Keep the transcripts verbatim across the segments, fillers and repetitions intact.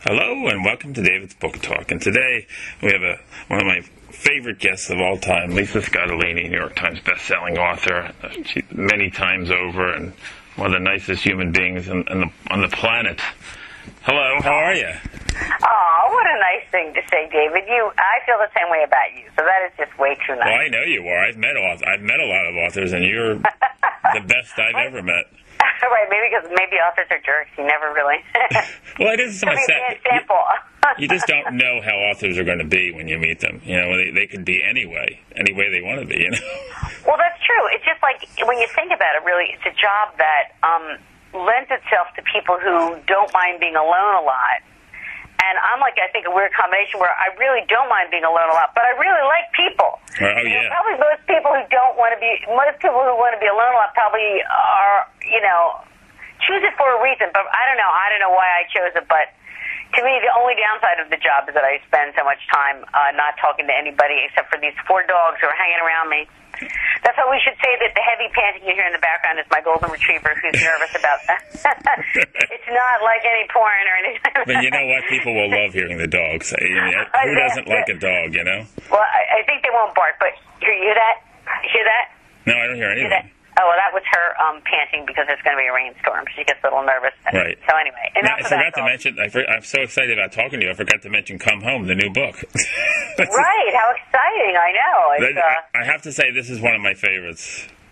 Hello and welcome to David's Book Talk. And today we have a one of my favorite guests of all time, Lisa Scottoline, New York Times best-selling author, she, many times over, and one of the nicest human beings on, on, the, on the planet. Hello, how are you? Oh, what a nice thing to say, David. You, I feel the same way about you, so that is just way too nice. Well, I know you are. I've met authors, I've met a lot of authors, and you're the best I've ever met. Right, maybe because maybe authors are jerks. You never really. Well, it is my set. Example. You, you just don't know how authors are going to be when you meet them. You know, they, they can be anyway, any way they want to be. You know. Well, that's true. It's just like when you think about it. Really, it's a job that um, lends itself to people who don't mind being alone a lot. And I'm like, I think, a weird combination where I really don't mind being alone a lot, but I really like people. Oh, yeah. You know, probably most people who don't want to be, most people who want to be alone a lot probably are, you know, choose it for a reason. But I don't know. I don't know why I chose it. But to me, the only downside of the job is that I spend so much time uh, not talking to anybody except for these four dogs who are hanging around me. That's why we should say that the heavy panting you hear in the background is my golden retriever who's nervous about that. It's not like any porn or anything. But you know what? People will love hearing the dogs. I mean, who doesn't like a dog, you know? Well, I, I think they won't bark, but you hear that? Hear that? No, I don't hear anything. Oh, well, that was her um, panting because there's going to be a rainstorm. She gets a little nervous. Right. So anyway, now, I forgot to mention, I for, I'm so excited about talking to you, I forgot to mention Come Home, the new book. Right, how exciting, I know. It's, that, uh, I have to say, this is one of my favorites.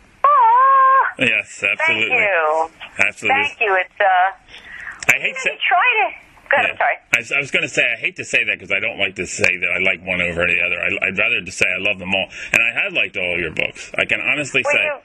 Aww. Yes, absolutely. Thank you. Absolutely. Thank you. It's, uh, I hate to... to... try to... Go ahead, yeah. I'm sorry. I, I was going to say, I hate to say that because I don't like to say that I like one over the other. I, I'd rather just say I love them all. And I have liked all of your books. I can honestly well, say... You...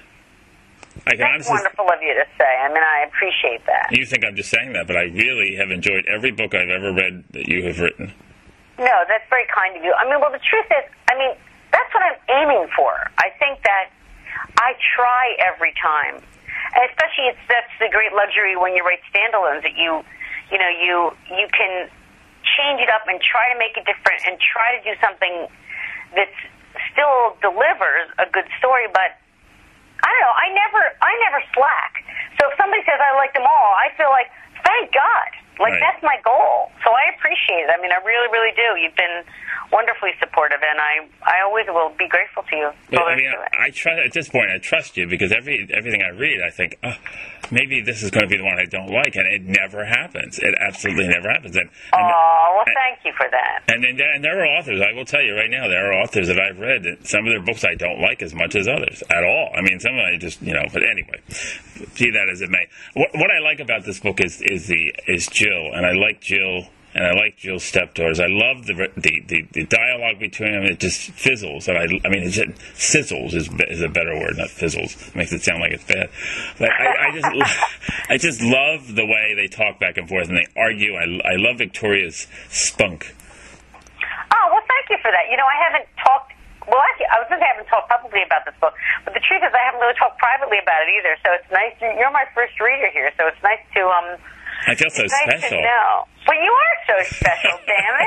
I can That's honestly, wonderful of you to say. I mean, I appreciate that. You think I'm just saying that, but I really have enjoyed every book I've ever read that you have written. No, that's very kind of you. I mean, well, the truth is, I mean, that's what I'm aiming for. I think that I try every time. And especially it's that's the great luxury when you write standalones that you, you know, you you can change it up and try to make it different and try to do something that still delivers a good story, but I don't know. I never, I never slack. So if somebody says I like them all, I feel like, thank God. Like, right. That's my goal. So I appreciate it. I mean, I really, really do. You've been wonderfully supportive, and I, I always will be grateful to you. But, I mean, I, I trust at this point. I trust you because every everything I read, I think, oh, maybe this is going to be the one I don't like, and it never happens. It absolutely never happens. And, and, oh, well, and, thank you for that. And, and and there are authors. I will tell you right now, there are authors that I've read that some of their books I don't like as much as others at all. I mean, some of them I just, you know. But anyway, be that as it may, what, what I like about this book is is the is Jill, and I like Jill. And I like Jill's stepdaughters. I love the the, the, the dialogue between them. It just fizzles. And I, I mean, it just sizzles is is a better word, not fizzles. It makes it sound like it's bad. But I, I just I just love the way they talk back and forth and they argue. I, I love Victoria's spunk. Oh, well, thank you for that. You know, I haven't talked. Well, actually, I was going to say I haven't talked publicly about this book, but the truth is I haven't really talked privately about it either. So it's nice. To, you're my first reader here, so it's nice to um. I feel so it's nice special. To know. Well, you are so special, damn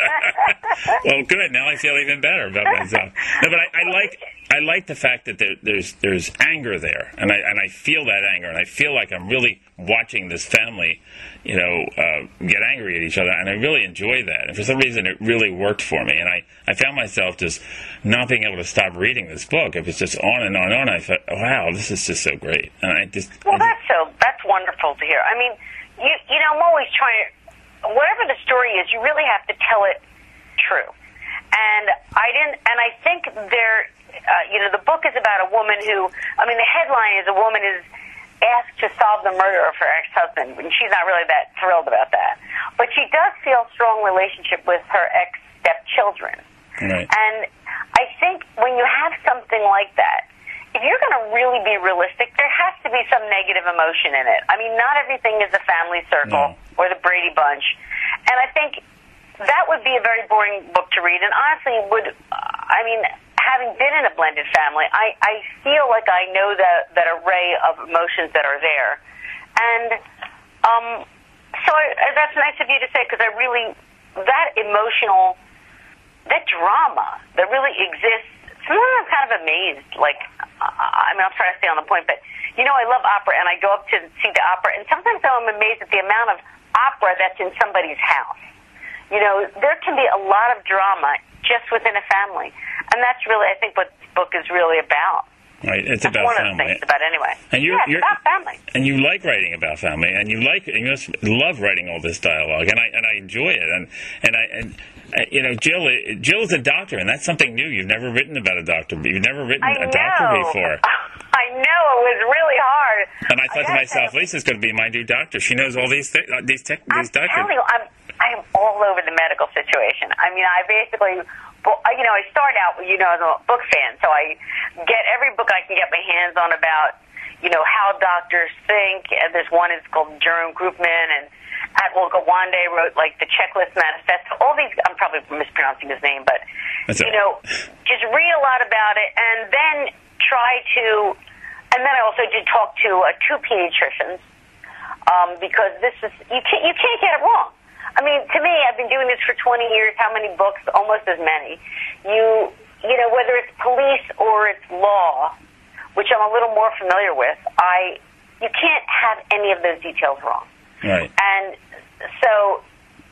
it. Well, good. Now I feel even better about myself. No, but I, I like I like the fact that there, there's there's anger there, and I and I feel that anger, and I feel like I'm really watching this family, you know, uh, get angry at each other, and I really enjoy that. And for some reason, it really worked for me, and I, I found myself just not being able to stop reading this book. It was just on and on and on. I thought, wow, this is just so great, and I just well, I just, that's so that's wonderful to hear. I mean, you you know, I'm always trying to. Whatever the story is, you really have to tell it true. And I didn't, and I think there, uh, you know, the book is about a woman who, I mean, the headline is a woman is asked to solve the murder of her ex-husband, and she's not really that thrilled about that. But she does feel a strong relationship with her ex-stepchildren. right. And I think when you have something like that, if you're going to really be realistic, there has to be some negative emotion in it. I mean, not everything is the family circle no. or the Brady Bunch. And I think that would be a very boring book to read. And honestly, would I mean, having been in a blended family, I, I feel like I know that, that array of emotions that are there. And um, so I, that's nice of you to say, because I really, that emotional, that drama that really exists, sometimes I'm kind of amazed. Like, I mean, I'm trying to stay on the point, but, you know, I love opera, and I go up to see the opera, and sometimes I'm amazed at the amount of opera that's in somebody's house. You know, there can be a lot of drama just within a family, and that's really, I think, what this book is really about. Right, it's That's about one family. Of the things about anyway. And you're, yeah, it's you're, about family. And you like writing about family, and you like, and you just love writing all this dialogue, and I and I enjoy it. And and I and uh, you know, Jill, Jill is a doctor, and that's something new. You've never written about a doctor. You've never written I a know. doctor before. I know it was really hard. And I thought I to myself, say, Lisa's going to be my new doctor. She knows all these th- these tech these I'm doctors. telling you, I'm I'm all over the medical situation. I mean, I basically. Well, you know, I start out, you know, as a book fan, so I get every book I can get my hands on about, you know, how doctors think. And there's one is called Jerome Groopman, and Admiral Gawande wrote, like, the Checklist Manifesto. All these, I'm probably mispronouncing his name, but, That's you know, just read a lot about it, and then try to, and then I also did talk to uh, two pediatricians, um, because this is, you can't, you can't get it wrong. I mean, to me, I've been doing this for twenty years. How many books? Almost as many. You, you know, whether it's police or it's law, which I'm a little more familiar with, I, you can't have any of those details wrong. Right. And so,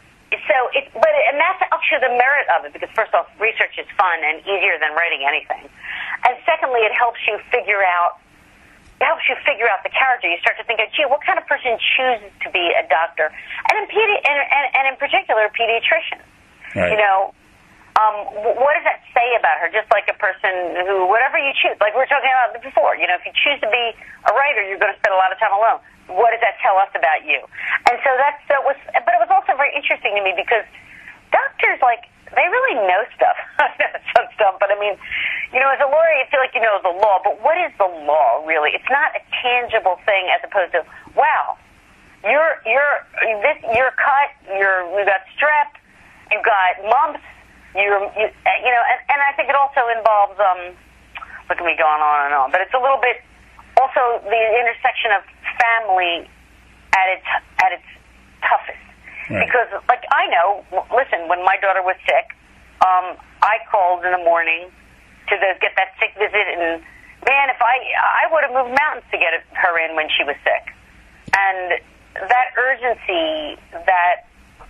so it, but and that's actually the merit of it, because first off, research is fun and easier than writing anything, and secondly, it helps you figure out. It helps you figure out the character. You start to think, gee, what kind of person chooses to be a doctor? And in, pedi- and, and, and in particular, a pediatrician. Right. You know, um, what does that say about her? Just like a person who, whatever you choose, like we were talking about before, you know, if you choose to be a writer, you're going to spend a lot of time alone. What does that tell us about you? And so that's, that was, but it was also very interesting to me because doctors, like, they really know stuff. That sounds dumb, but I mean, you know, as a lawyer, you feel like you know the law, but what is the law, really? It's not a tangible thing as opposed to, wow, you're, you're, this, you're cut, you're, you got strep, you got mumps, you're, you, you know, and, and I think it also involves, um, look at me going on and on, but it's a little bit also the intersection of family at its, at its toughest. Right. Because, like, I know, listen, when my daughter was sick, um, I called in the morning to the, get that sick visit, and, man, if I, I would have moved mountains to get her in when she was sick. And that urgency, that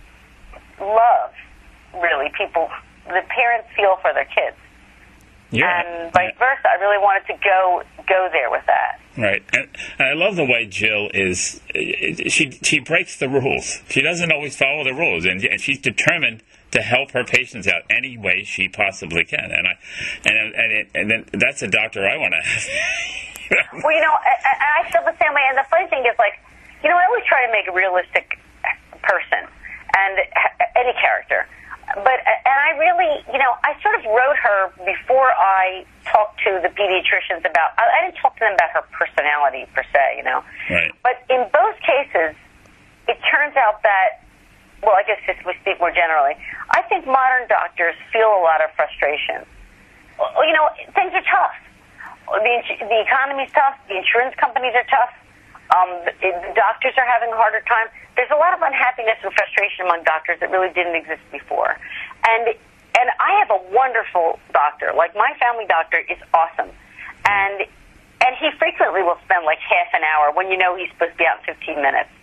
love, really, people, the parents feel for their kids. Yeah. And vice versa. I really wanted to go go there with that. Right. And I love the way Jill is, she she breaks the rules. She doesn't always follow the rules, and, and she's determined to help her patients out any way she possibly can. And I and and, it, and then that's a doctor I want to have. Well, you know, I, I feel the same way. And the funny thing is, like, you know, I always try to make a realistic person and any character. But, and I really, you know, I sort of wrote her before I talked to the pediatricians about, I, I didn't talk to them about her personality per se, you know. Right. But in both cases, it turns out that, well, I guess if we speak more generally, I think modern doctors feel a lot of frustration. Well, you know, things are tough. The, the economy's tough. The insurance companies are tough. Um, the, the doctors are having a harder time. There's a lot of unhappiness and frustration among doctors that really didn't exist before. And and I have a wonderful doctor. Like, my family doctor is awesome. And and he frequently will spend like half an hour when you know he's supposed to be out in fifteen minutes.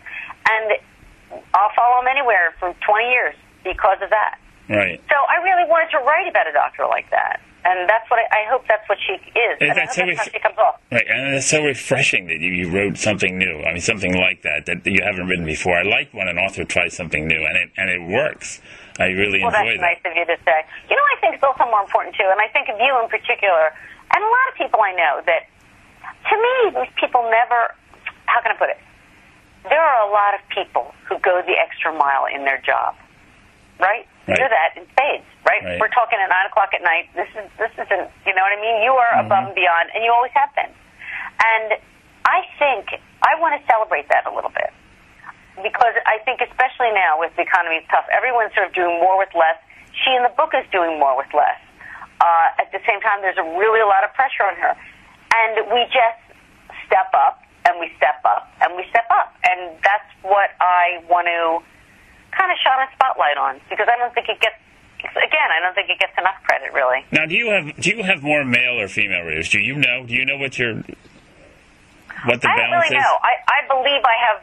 And I'll follow him anywhere for twenty years because of that. Right. So I really wanted to write about a doctor like that. And that's what I, I hope that's what she is. And that's, I so hope that's ref- how she comes off. Right, and it's so refreshing that you, you wrote something new. I mean, something like that that you haven't written before. I like when an author tries something new, and it and it works. I really well, enjoy that's that. Nice of you to say. You know, I think it's also more important too, and I think of you in particular, and a lot of people I know that. To me, these people never. How can I put it? There are a lot of people who go the extra mile in their job, right? Right. You're that in spades, right? Right? We're talking at nine o'clock at night. This is this isn't, you know what I mean? You are Mm-hmm. above and beyond, and you always have been. And I think I want to celebrate that a little bit, because I think especially now with the economy tough, everyone's sort of doing more with less. She in the book is doing more with less. Uh, at the same time, there's a really a lot of pressure on her, and we just step up and we step up and we step up, and that's what I want to kind of shine a spotlight on, because I don't think it gets, again, I don't think it gets enough credit, really. Now, do you have do you have more male or female readers? Do you know? Do you know what your what the I balance don't really is? know. I, I believe I have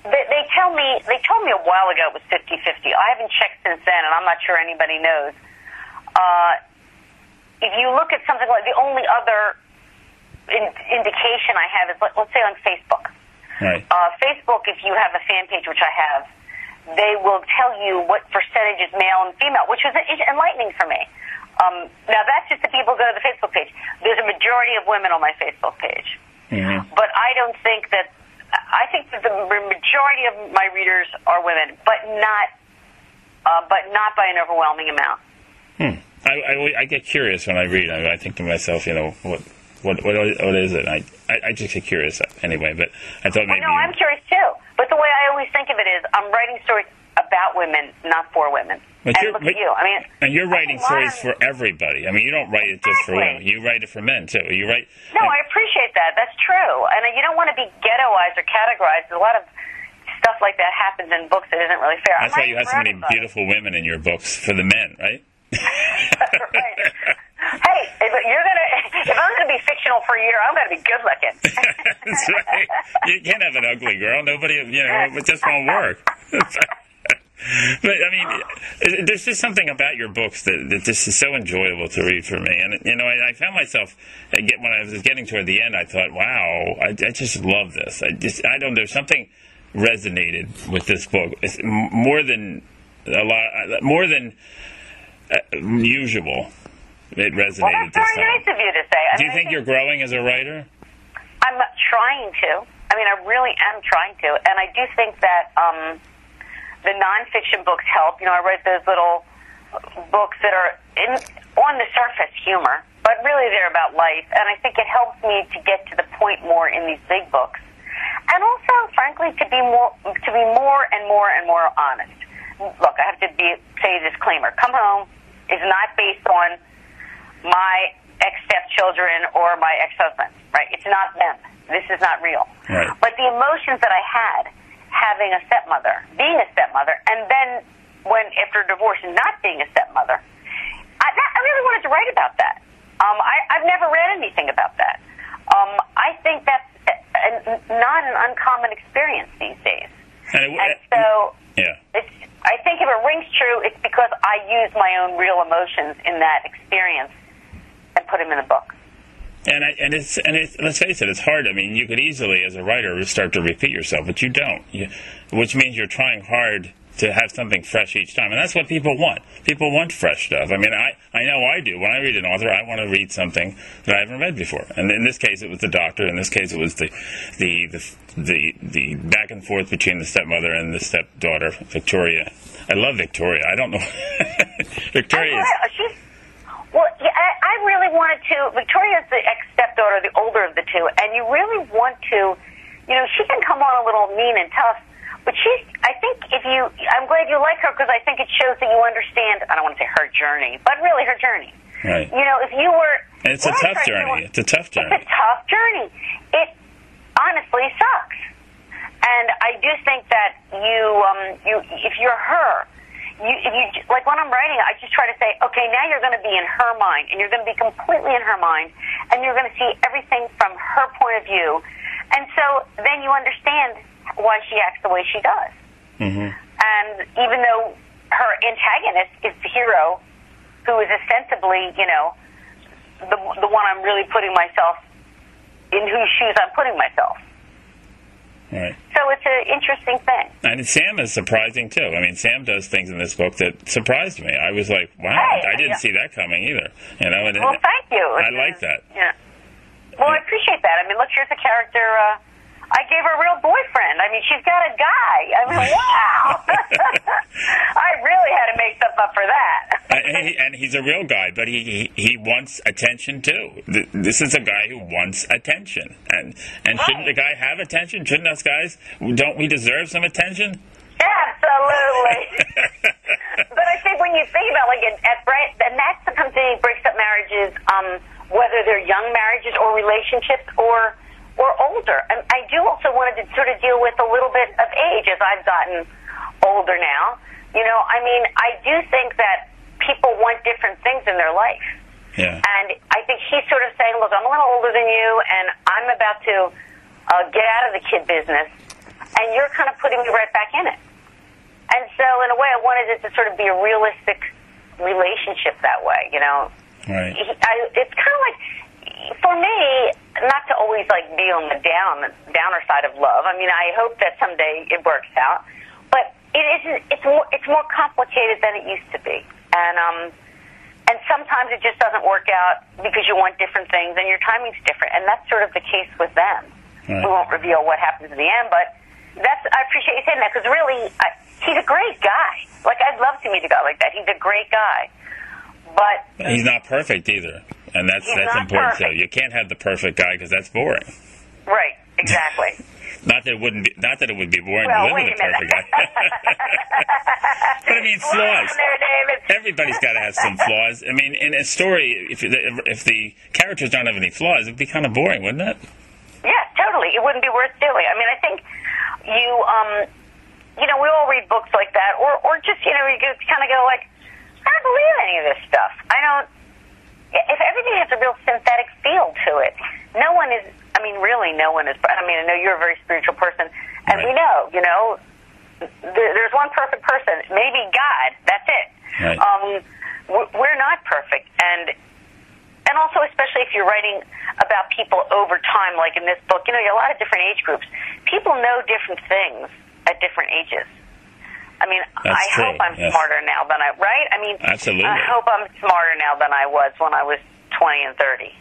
they, they tell me, they told me a while ago it was fifty-fifty. I haven't checked since then, and I'm not sure anybody knows. Uh, if you look at something like, the only other in, indication I have is, let, let's say on Facebook. Right. Uh, Facebook, if you have a fan page, which I have, they will tell you what percentage is male and female, which was enlightening for me. Um, now, that's just the people who go to the Facebook page. There's a majority of women on my Facebook page. Mm-hmm. But I don't think that, I think that the majority of my readers are women, but not, uh, but not by an overwhelming amount. Hmm. I, I, I get curious when I read. I, I think to myself, you know, what what what, what is it? I, I I just get curious anyway. But I thought maybe. No, I'm curious too. But the way I always think of it is, I'm writing stories about women, not for women. But and look but, at you. I mean, and you're writing modern, stories for everybody. I mean, you don't write it just for women. You write it for men too. You write. No, like, I appreciate that. That's true. And you don't want to be ghettoized or categorized. There's a lot of stuff like that happens in books that isn't really fair. That's why you have so many beautiful women in your books for the men, right? Right. Hey, if you're gonna, if I'm gonna be fictional for a year, I'm gonna be good looking. That's right. You can't have an ugly girl. Nobody, you know, it just won't work. But I mean, there's just something about your books that, that just is so enjoyable to read for me. And you know, I, I found myself when I was getting toward the end, I thought, wow, I, I just love this. I just, I don't. There's something resonated with this book. It's more than a lot, more than uh, usual. It resonated Well, that's this very time. nice of you to say. I Do you mean, think you're growing as a writer? I'm trying to. I mean, I really am trying to, and I do think that um, the nonfiction books help. You know, I write those little books that are in, on the surface humor, but really they're about life, and I think it helps me to get to the point more in these big books, and also, frankly, to be more to be more and more and more honest. Look, I have to be say a disclaimer. Come Home is not based on my ex-stepchildren or my ex-husband, right? It's not them. This is not real. Right. But the emotions that I had having a stepmother, being a stepmother, and then when, after divorce, not being a stepmother, I, that, I really wanted to write about that. Um, I, I've never read anything about that. Um, I think that's a, a, not an uncommon experience these days. And, it, and so yeah. it's, I think if it rings true, it's because I use my own real emotions in that experience and put them in the book. And I, and it's and it's, let's face it, it's hard. I mean, you could easily, as a writer, start to repeat yourself, but you don't. You, which means you're trying hard to have something fresh each time, and that's what people want. People want fresh stuff. I mean, I, I know I do. When I read an author, I want to read something that I haven't read before. And in this case, it was the doctor. In this case, it was the the the the, the back and forth between the stepmother and the stepdaughter, Victoria. I love Victoria. I don't know. Victoria is... She's, well, yeah, I, I really wanted to... Victoria's the ex-stepdaughter, the older of the two, and you really want to... You know, she can come on a little mean and tough, but she's... I think if you... I'm glad you like her because I think it shows that you understand... I don't want to say her journey, but really her journey. Right. You know, if you were... And it's a tough journey. It's a tough journey. It's a tough journey. It honestly sucks. And I do think that you, um, you, if you're her, you, if you, like when I'm writing, I just try to say, okay, now you're going to be in her mind, and you're going to be completely in her mind, and you're going to see everything from her point of view, and so then you understand why she acts the way she does. Mm-hmm. And even though her antagonist is the hero, who is ostensibly, you know, the the one I'm really putting myself in whose shoes I'm putting myself. Right. So it's an interesting thing. And Sam is surprising, too. I mean, Sam does things in this book that surprised me. I was like, wow, hey, I didn't yeah. see that coming either. You know, and well, it, thank you. I it's, like that. Yeah. Well, I appreciate that. I mean, look, here's a character. Uh, I gave her a real boyfriend. I mean, she's got a guy. I mean, wow. I really had to make stuff up for that. and, he, and he's a real guy, but he, he he wants attention too. This is a guy who wants attention, and and right. shouldn't the guy have attention? Shouldn't us guys? Don't we deserve some attention? Absolutely. But I think when you think about like at, at Brett, and that's the company that breaks up marriages, um, whether they're young marriages or relationships or or older. And I do also want to sort of deal with a little bit of age as I've gotten older now. You know, I mean, I do think that people want different things in their life. Yeah. And I think he's sort of saying, look, I'm a little older than you, and I'm about to uh, get out of the kid business, and you're kind of putting me right back in it. And so, in a way, I wanted it to sort of be a realistic relationship that way, you know? Right. I, it's kind of like, for me, not to always, like, be on the down, downer side of love. I mean, I hope that someday it works out. But it isn't, it's more, it's more complicated than it used to be. And, um, and sometimes it just doesn't work out because you want different things and your timing's different. And that's sort of the case with them. Right. We won't reveal what happens in the end, but that's, I appreciate you saying that, because really, I, he's a great guy. Like, I'd love to meet a guy like that. He's a great guy. But he's not perfect either. And that's that's important, too. You can't have the perfect guy, because that's boring. Right, exactly. Not that it wouldn't be, not that it would be boring well, to live with a perfect guy. But I mean, flaws. Everybody's got to have some flaws. I mean, in a story, if if the characters don't have any flaws, it'd be kind of boring, wouldn't it? Yeah, totally. It wouldn't be worth doing. I mean, I think you, um, you know, we all read books like that, or or just, you know, you just kind of go like, I don't believe any of this stuff. I don't. If everything has a real synthetic feel to it, no one is. I mean, really, no one is. I mean, I know you're a very spiritual person, and right. we know, you know, there, there's one perfect person, maybe God. That's it. Right. Um, we're not perfect, and and also, especially if you're writing about people over time, like in this book, you know, you have a lot of different age groups. People know different things at different ages. I mean, That's I true. hope I'm yes. smarter now than I, right? I mean, absolutely. I hope I'm smarter now than I was when I was twenty and thirty.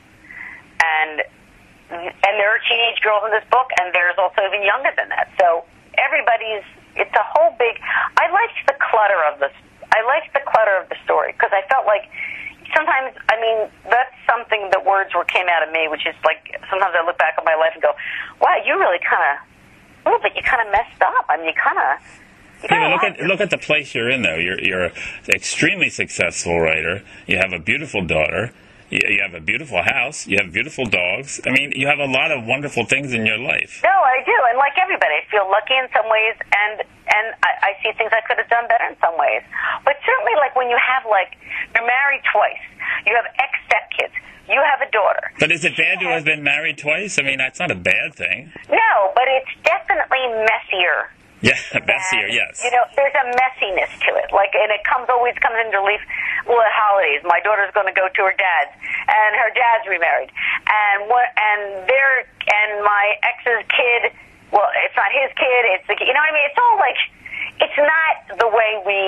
And and there are teenage girls in this book, and there's also even younger than that. So everybody's, it's a whole big, I liked the clutter of this. I liked the clutter of the story, because I felt like sometimes, I mean, that's something that words were came out of me, which is like, sometimes I look back on my life and go, wow, you really kind of, oh, but you kind of messed up. I mean, you kind of, You know, look at look at the place you're in, though. You're you're an extremely successful writer. You have a beautiful daughter. You, you have a beautiful house. You have beautiful dogs. I mean, you have a lot of wonderful things in your life. No, I do, and like everybody, I feel lucky in some ways, and and I, I see things I could have done better in some ways. But certainly, like when you have like you're married twice, you have ex stepkids, you have a daughter. But is it bad to have been married twice? I mean, that's not a bad thing. No, but it's definitely messier. Yeah, messier, yes. You know, there's a messiness to it. Like, and it comes always comes into relief. Well, at holidays, my daughter's going to go to her dad's, and her dad's remarried, and what, and their, and my ex's kid. Well, it's not his kid. It's the, you know what I mean? It's all like, it's not the way we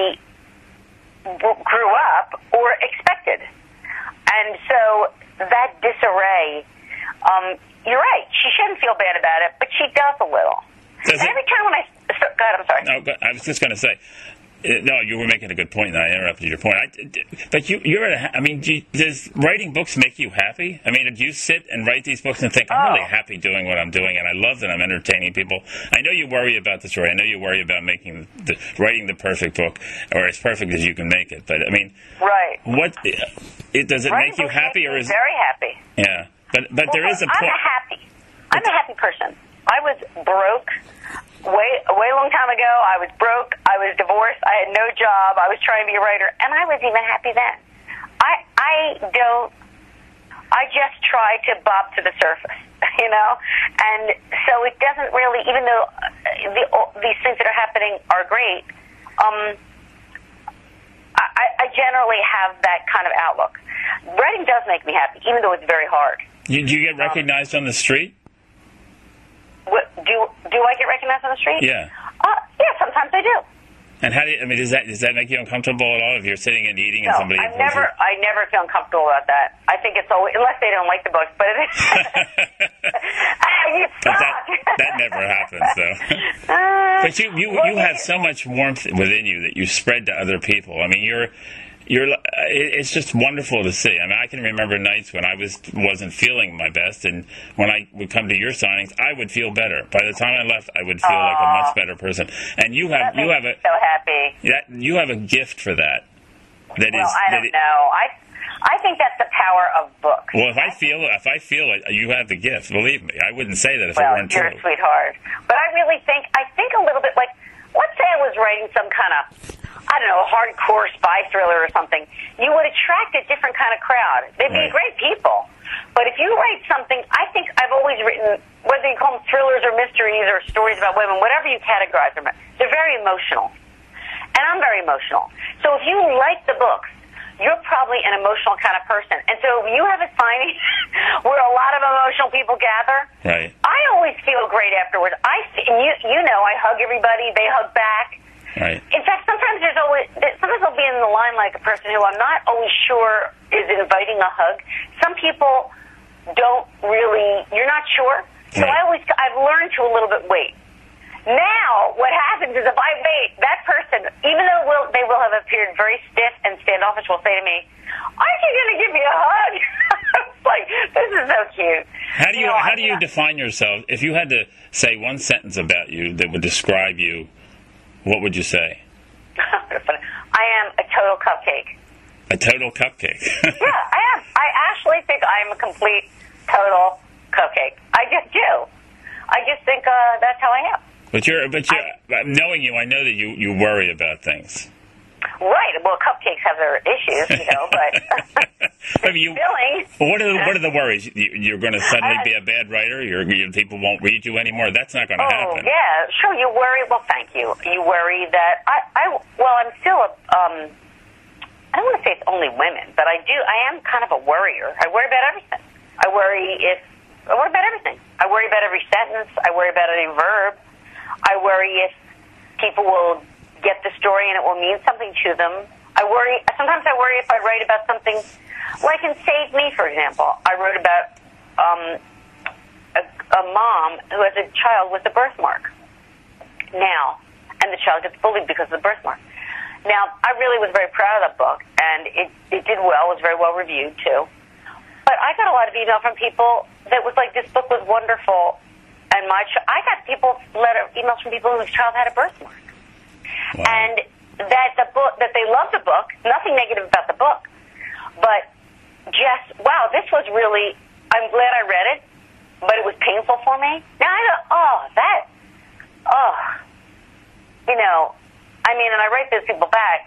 grew up or expected, and so that disarray. Um, you're right. She shouldn't feel bad about it, but she does a little. Does it, every time when I go ahead, I'm sorry. No, but I was just going to say, uh, no, you were making a good point, and I interrupted your point. I, but you, you're at a, I mean, do you, does writing books make you happy? I mean, do you sit and write these books and think, I'm oh. really happy doing what I'm doing, and I love that I'm entertaining people? I know you worry about the story. I know you worry about making the, writing the perfect book, or as perfect as you can make it. But I mean, right? What it, does it writing make you happy, or is very happy? Yeah, but but well, there is a point. I'm a happy. I'm a happy person. I was broke. Way, a way long time ago, I was broke, I was divorced, I had no job, I was trying to be a writer, and I was even happy then. I I don't, I just try to bob to the surface, you know? And so it doesn't really, even though the, these things that are happening are great, um, I, I generally have that kind of outlook. Writing does make me happy, even though it's very hard. You, do you get recognized um, on the street? What, do do I get recognized on the street? Yeah. Uh, yeah, sometimes I do. And how do you, I mean, does that does that make you uncomfortable at all if you're sitting and eating no, and somebody? I never, it? I never feel uncomfortable about that. I think it's always, unless they don't like the book, but it is. You but that, that never happens, though. Uh, but you you you have so much warmth within you that you spread to other people. I mean, you're. You're, it's just wonderful to see. I mean, I can remember nights when I was, wasn't feeling my best, and when I would come to your signings, I would feel better. By the time I left, I would feel Aww. like a much better person. And you have, that you have a, so happy. That, you have a gift for that. That well, is, I don't that it, know. I, I think that's the power of books. Well, if I feel, if I feel it, you have the gift. Believe me, I wouldn't say that if well, it weren't you're true. You're a sweetheart. But I really think, I think a little bit like, let's say I was writing some kind of, I don't know, a hardcore spy thriller or something, you would attract a different kind of crowd. They'd be Right. great people. But if you write something, I think I've always written, whether you call them thrillers or mysteries or stories about women, whatever you categorize them, they're very emotional. And I'm very emotional. So if you like the books, you're probably an emotional kind of person. And so if you have a signing where a lot of emotional people gather, Right. I always feel great afterwards. I, and you, you know, I hug everybody, they hug back. Right. In fact, sometimes there's always, sometimes I'll be in the line like a person who I'm not always sure is inviting a hug. Some people don't really, you're not sure. So Right. I always, I've learned to a little bit wait. Now, what happens is if I wait, that person, even though will, they will have appeared very stiff and standoffish, will say to me, aren't you going to give me a hug? It's like, this is so cute. How do you, know, how I- do you define yourself? If you had to say one sentence about you that would describe you, what would you say? I am a total cupcake. A total cupcake. Yeah, I am. I actually think I am a complete, total cupcake. I just do. I just think uh, that's how I am. But you're, but you're, knowing you, I know that you, you worry about things. Right. Well, cupcakes have their issues, you know, but I mean, you, filling. what are what are the worries? You, you're going to suddenly be a bad writer. You're, you, people won't read you anymore. That's not going to Oh, happen. yeah, sure. You worry. Well, thank you. You worry that I, I well, I'm still a, um, I don't want to say it's only women, but I do, I am kind of a worrier. I worry about everything. I worry if, I worry about everything. I worry about every sentence. I worry about every verb. I worry if people will get the story and it will mean something to them. I worry, sometimes I worry if I write about something, like in Save Me, for example. I wrote about um, a, a mom who has a child with a birthmark now, and the child gets bullied because of the birthmark. Now, I really was very proud of that book, and it, it did well. It was very well reviewed, too. But I got a lot of email from people that was like, this book was wonderful, and my ch- I got people letter emails from people whose child had a birthmark. Wow. And that the book, that they loved the book, nothing negative about the book, but just, wow, this was really, I'm glad I read it, but it was painful for me. Now I go, oh, that, oh, you know, I mean, and I write those people back,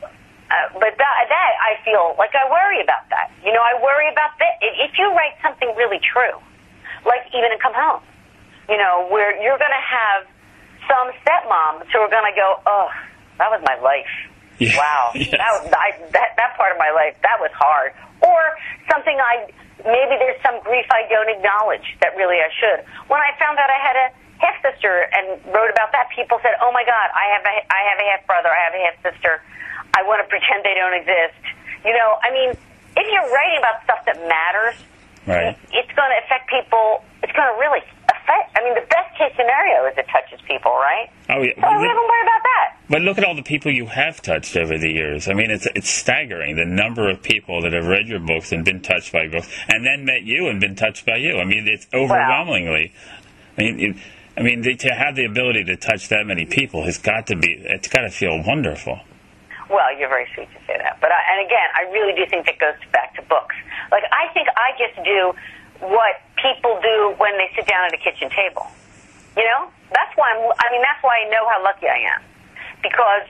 uh, but that, that, I feel like I worry about that. You know, I worry about that. If you write something really true, like even in Come Home, you know, where you're going to have some stepmoms who are going to go, oh, that was my life. Yeah. Wow. Yes. That, was, I, that, that part of my life, that was hard. Or something I, maybe there's some grief I don't acknowledge that really I should. When I found out I had a half-sister and wrote about that, people said, oh my God, I have a, I have a half-brother, I have a half-sister. I want to pretend they don't exist. You know, I mean, if you're writing about stuff that matters, Right. it's going to affect people. It's going to really affect. I mean, the best case scenario is it touches people, right? Oh yeah. So I don't even worry about that. But look at all the people you have touched over the years. I mean, it's it's staggering the number of people that have read your books and been touched by books, and then met you and been touched by you. I mean, it's overwhelmingly. I mean, it, I mean, the, to have the ability to touch that many people has got to be. It's got to feel wonderful. Well, you're very sweet to say that. But I, and again, I really do think that goes back to books. Like, I think I just do what people do when they sit down at a kitchen table. You know? That's why I'm, I mean, that's why I know how lucky I am. Because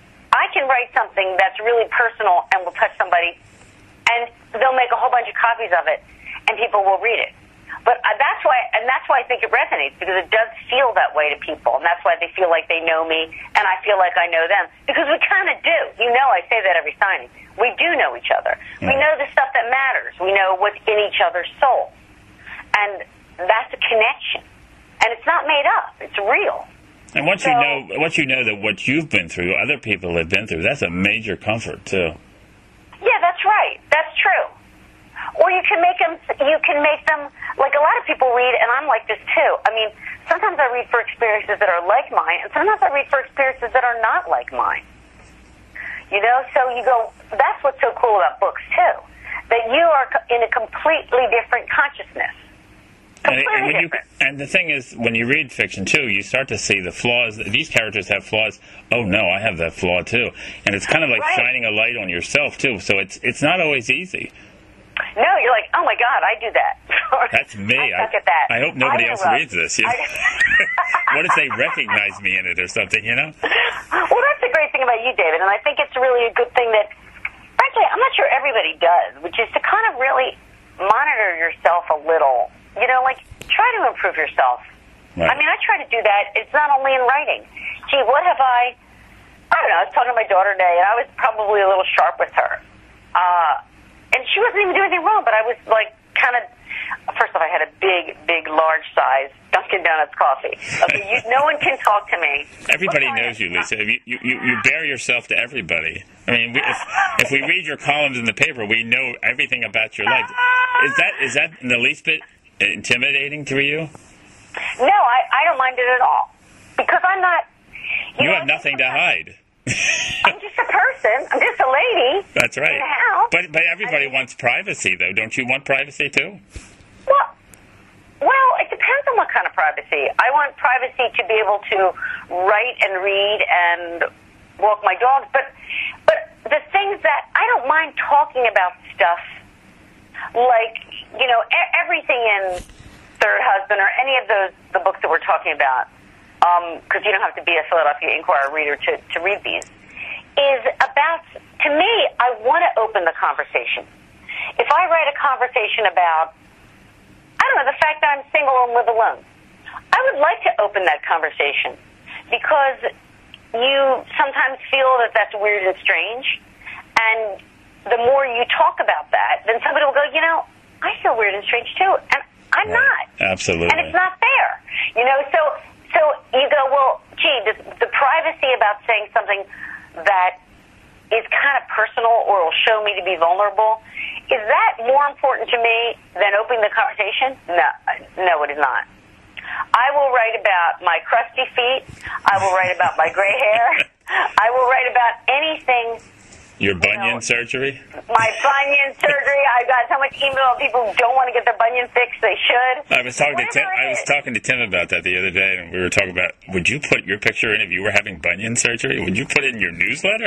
I can write something that's really personal and will touch somebody, and they'll make a whole bunch of copies of it, and people will read it. But uh, that's why, and that's why I think it resonates, because it does feel that way to people, and that's why they feel like they know me, and I feel like I know them, because we kind of do. You know, I say that every signing. We do know each other. Yeah. We know the stuff that matters. We know what's in each other's soul, and that's a connection, and it's not made up. It's real. And once So- you know, once you know that what you've been through, other people have been through, that's a major comfort too. Yeah, that's right. That's true. Or you can make them, you can make them, like a lot of people read, and I'm like this too. I mean, sometimes I read for experiences that are like mine, and sometimes I read for experiences that are not like mine. You know, so you go, that's what's so cool about books too, that you are in a completely different consciousness. And, and, Completely when you, different. and the thing is, when you read fiction too, you start to see the flaws. These characters have flaws. Oh no, I have that flaw too. And it's kind of like Right. shining a light on yourself too. So it's it's not always easy. No, you're like, oh my God, I do that. That's me. I suck at that. I hope nobody I else interrupt. reads this. You know? I- What if they recognize me in it or something? You know? Well, that's a great great thing about you, David, and I think it's really a good thing that, frankly, I'm not sure everybody does, which is to kind of really monitor yourself a little. You know, like, try to improve yourself. Right. I mean, I try to do that. It's not only in writing. Gee, what have I... I don't know, I was talking to my daughter today, and I was probably a little sharp with her. Uh, and she wasn't even doing anything wrong, but I was, like, kind of... First off, I had a big, big, large size Dunkin' Donuts coffee. Okay, you, no one can talk to me. Everybody knows you, Lisa. You, you, you bare yourself to everybody. I mean, we, if, if we read your columns in the paper, we know everything about your life. Is that is that in the least bit intimidating to you? No, I, I don't mind it at all. Because I'm not... You, you know, have nothing to hide. I'm just a person. I'm just a lady. That's right. In a house. But, but everybody I mean, wants privacy, though. Don't you want privacy, too? Well, well, it depends on what kind of privacy. I want privacy to be able to write and read and walk my dogs. But, but the things that I don't mind talking about stuff, like, you know, e- everything in Third Husband or any of those the books that we're talking about, because um, you don't have to be a Philadelphia Inquirer reader to, to read these, is about, to me, I want to open the conversation. If I write a conversation about, I don't know, the fact that I'm single and live alone, I would like to open that conversation because you sometimes feel that that's weird and strange, and the more you talk about that, then somebody will go, you know, I feel weird and strange too, and I'm right. not. Absolutely. And it's not fair. You know, so so you go, well, gee, the, the privacy about saying something that is kind of personal or will show me to be vulnerable, is that more important to me than opening the conversation? No, no, it is not. I will write about my crusty feet. I will write about my gray hair. I will write about anything. Your bunion you know, surgery? My bunion surgery. I've got so much email of people who don't want to get their bunion fixed. They should. I was talking Whatever to Tim. I was talking to Tim about that the other day, and we were talking about, would you put your picture in if you were having bunion surgery? Would you put it in your newsletter?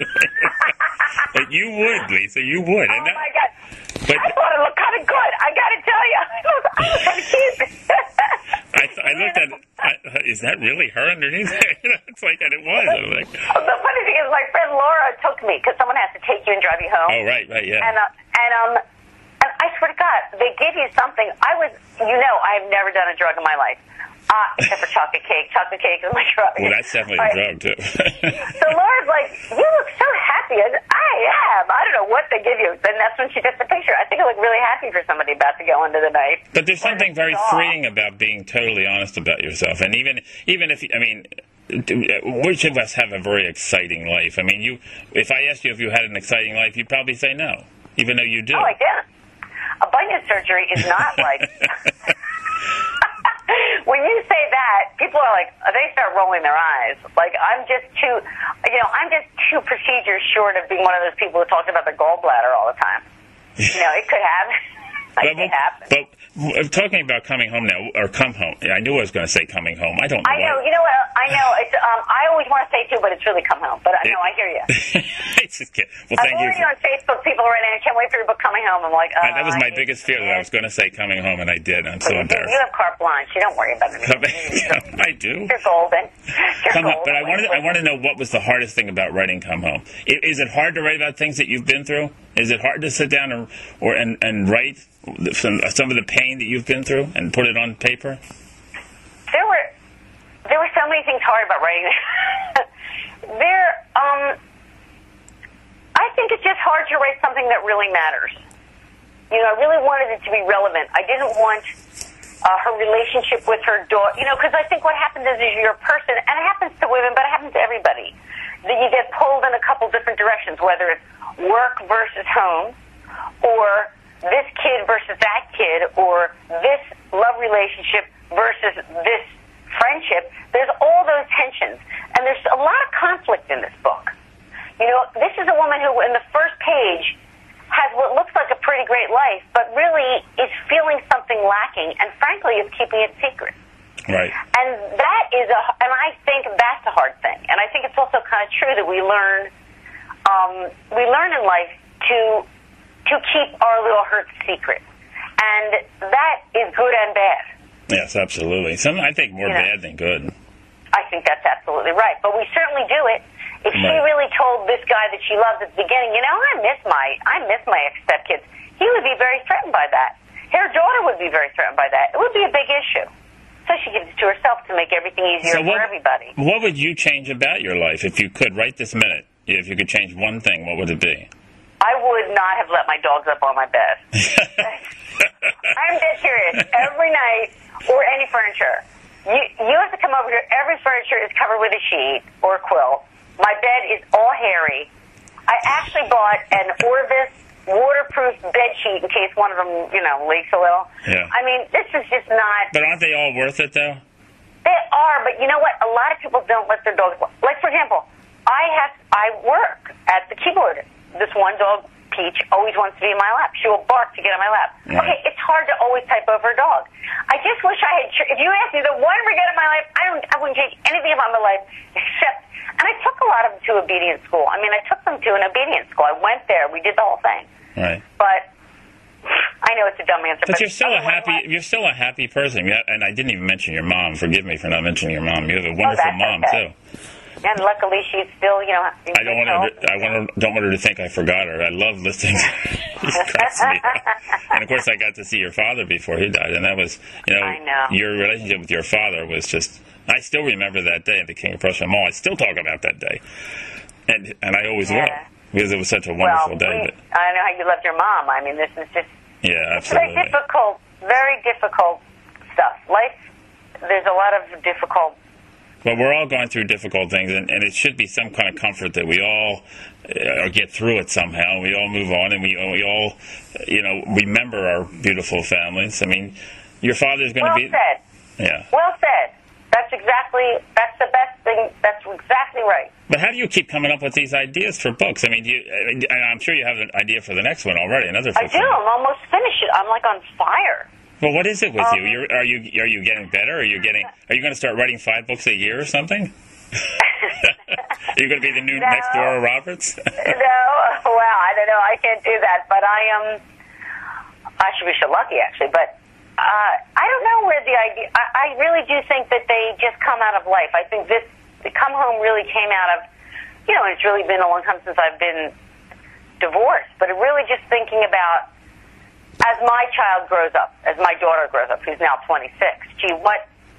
But you would, Lisa. You would. Oh, and that, my God. But I thought it looked kind of good. I got to tell you. I was, I was kind of cute. I, I looked at it. I, is that really her underneath? It's like, and it was. I was like, oh, the funny thing is, my friend Laura took me because someone has to take you and drive you home. oh, right, right, yeah. And uh, and um, and I swear to God, they give you something. I was, you know, I have never done a drug in my life, uh, except for chocolate cake. Chocolate cake is my drug. Well, that's definitely right. a drug too. So Laura's like, you look so happy. I, said, I am. I don't know what they give you. Then that's when she took the picture. I think I look really happy for somebody about to go into the night. But there's something very freeing about being totally honest about yourself, and even even if I mean. Which of us have a very exciting life? I mean, you. If I asked you if you had an exciting life, you'd probably say no, even though you do. Oh, I didn't. A bunion surgery is not like... When you say that, people are like, they start rolling their eyes. Like, I'm just too, you know, I'm just two procedures short of being one of those people who talks about their gallbladder all the time. You know, it could happen. Like, but, it happen. But talking about coming home now, or come home, I knew I was going to say coming home. I don't know. I know. Why. You know what? I know. It's. Um. I always want to say too, but it's really come home. But I know. I hear you. It's just kidding. Well, thank I'm you. already on Facebook. People are writing, I can't wait for your book coming home. I'm like, oh, that was my I biggest fear that I was going to say coming home, and I did. I'm so you, embarrassed. you have carte blanche. You don't worry about it. I do. You're golden. You're Come golden. But I wanted. I want to know what was the hardest thing about writing Come Home. Is it hard to write about things that you've been through? Is it hard to sit down and or and, and write some some of the pain that you've been through and put it on paper? There were there were so many things hard about writing. there, um, I think it's just hard to write something that really matters. You know, I really wanted it to be relevant. I didn't want uh, her relationship with her daughter. You know, because I think what happens is, is you're a person, and it happens to women, but it happens to everybody, that you get pulled in a couple different directions, whether it's work versus home, or this kid versus that kid, or this love relationship versus this friendship. There's all those tensions, and there's a lot of conflict in this book. You know, this is a woman who, in the first page, has what looks like a pretty great life, but really is feeling something lacking, and frankly is keeping it secret. Right. And that is a, and I think that's a hard thing. And I think it's also kind of true that we learn, um, we learn in life to to keep our little hurts secret, and that is good and bad. Yes, absolutely. Some I think more you know, bad than good. I think that's absolutely right. But we certainly do it. If she Right. really told this guy that she loves at the beginning, you know, I miss my, I miss my ex-stepkids, he would be very threatened by that. Her daughter would be very threatened by that. It would be a big issue. So she gives it to herself to make everything easier So what, for everybody. what would you change about your life if you could, right this minute? If you could change one thing, what would it be? I would not have let my dogs up on my bed. I'm dead serious. Every night, or any furniture. You, you have to come over here. Every furniture is covered with a sheet or a quilt. My bed is all hairy. I actually bought an Orvis waterproof bed sheet in case one of them, you know, leaks a little. Yeah. I mean, this is just not... But aren't they all worth it, though? They are, but you know what? A lot of people don't let their dogs... Like, for example, I have I work at the keyboard. This one dog, Peach, always wants to be in my lap. She will bark to get on my lap. Right. Okay, it's hard to always type over a dog. I just wish I had... If you asked me the one regret of my life, I, don't, I wouldn't change anything about my life except... And I took a lot of them to obedience school. I mean, I took them to an obedience school. I went there. We did the whole thing. Right. But I know it's a dumb answer. But But you're still a everyone happy. wants- You're still a happy person. Yeah, and I didn't even mention your mom. Forgive me for not mentioning your mom. You have a wonderful that's mom okay. too. And luckily, she's still, you know. I don't want her. To, I want her, don't want her to think I forgot her. I love listening. She cracks me up. And of course, I got to see your father before he died, and that was, you know, I know. your relationship with your father was just. I still remember that day at the King of Prussia Mall. I still talk about that day, and and I always Yeah. will because it was such a Well, wonderful day. we, But, I know how you loved your mom. I mean, this is just yeah, it's very absolutely. difficult, very difficult stuff. Life, there's a lot of difficult. Well, we're all going through difficult things, and, and it should be some kind of comfort that we all uh, get through it somehow. We all move on, and we, we all, you know, remember our beautiful families. I mean, your father's going to Well be... said. Yeah. Well said. That's exactly. That's the best thing. That's exactly right. But how do you keep coming up with these ideas for books? I mean, do you, I- I'm sure you have an idea for the next one already, another I fiction. do. I'm almost finished. It. I'm like on fire. Well, what is it with Um, you? You're, are you are you getting better? Are you getting? Are you going to start writing five books a year or something? Are you going to be the new No. next Dora Roberts? No, well, I don't know. I can't do that, but I am. Um, I should be so lucky, actually. But uh, I don't know where the idea. I, I really do think that they just come out of life. I think this the Come Home really came out of. You know, it's really been a long time since I've been divorced, but it really just thinking about as my child grows up, as my daughter grows up, who's now twenty-six. Gee, what?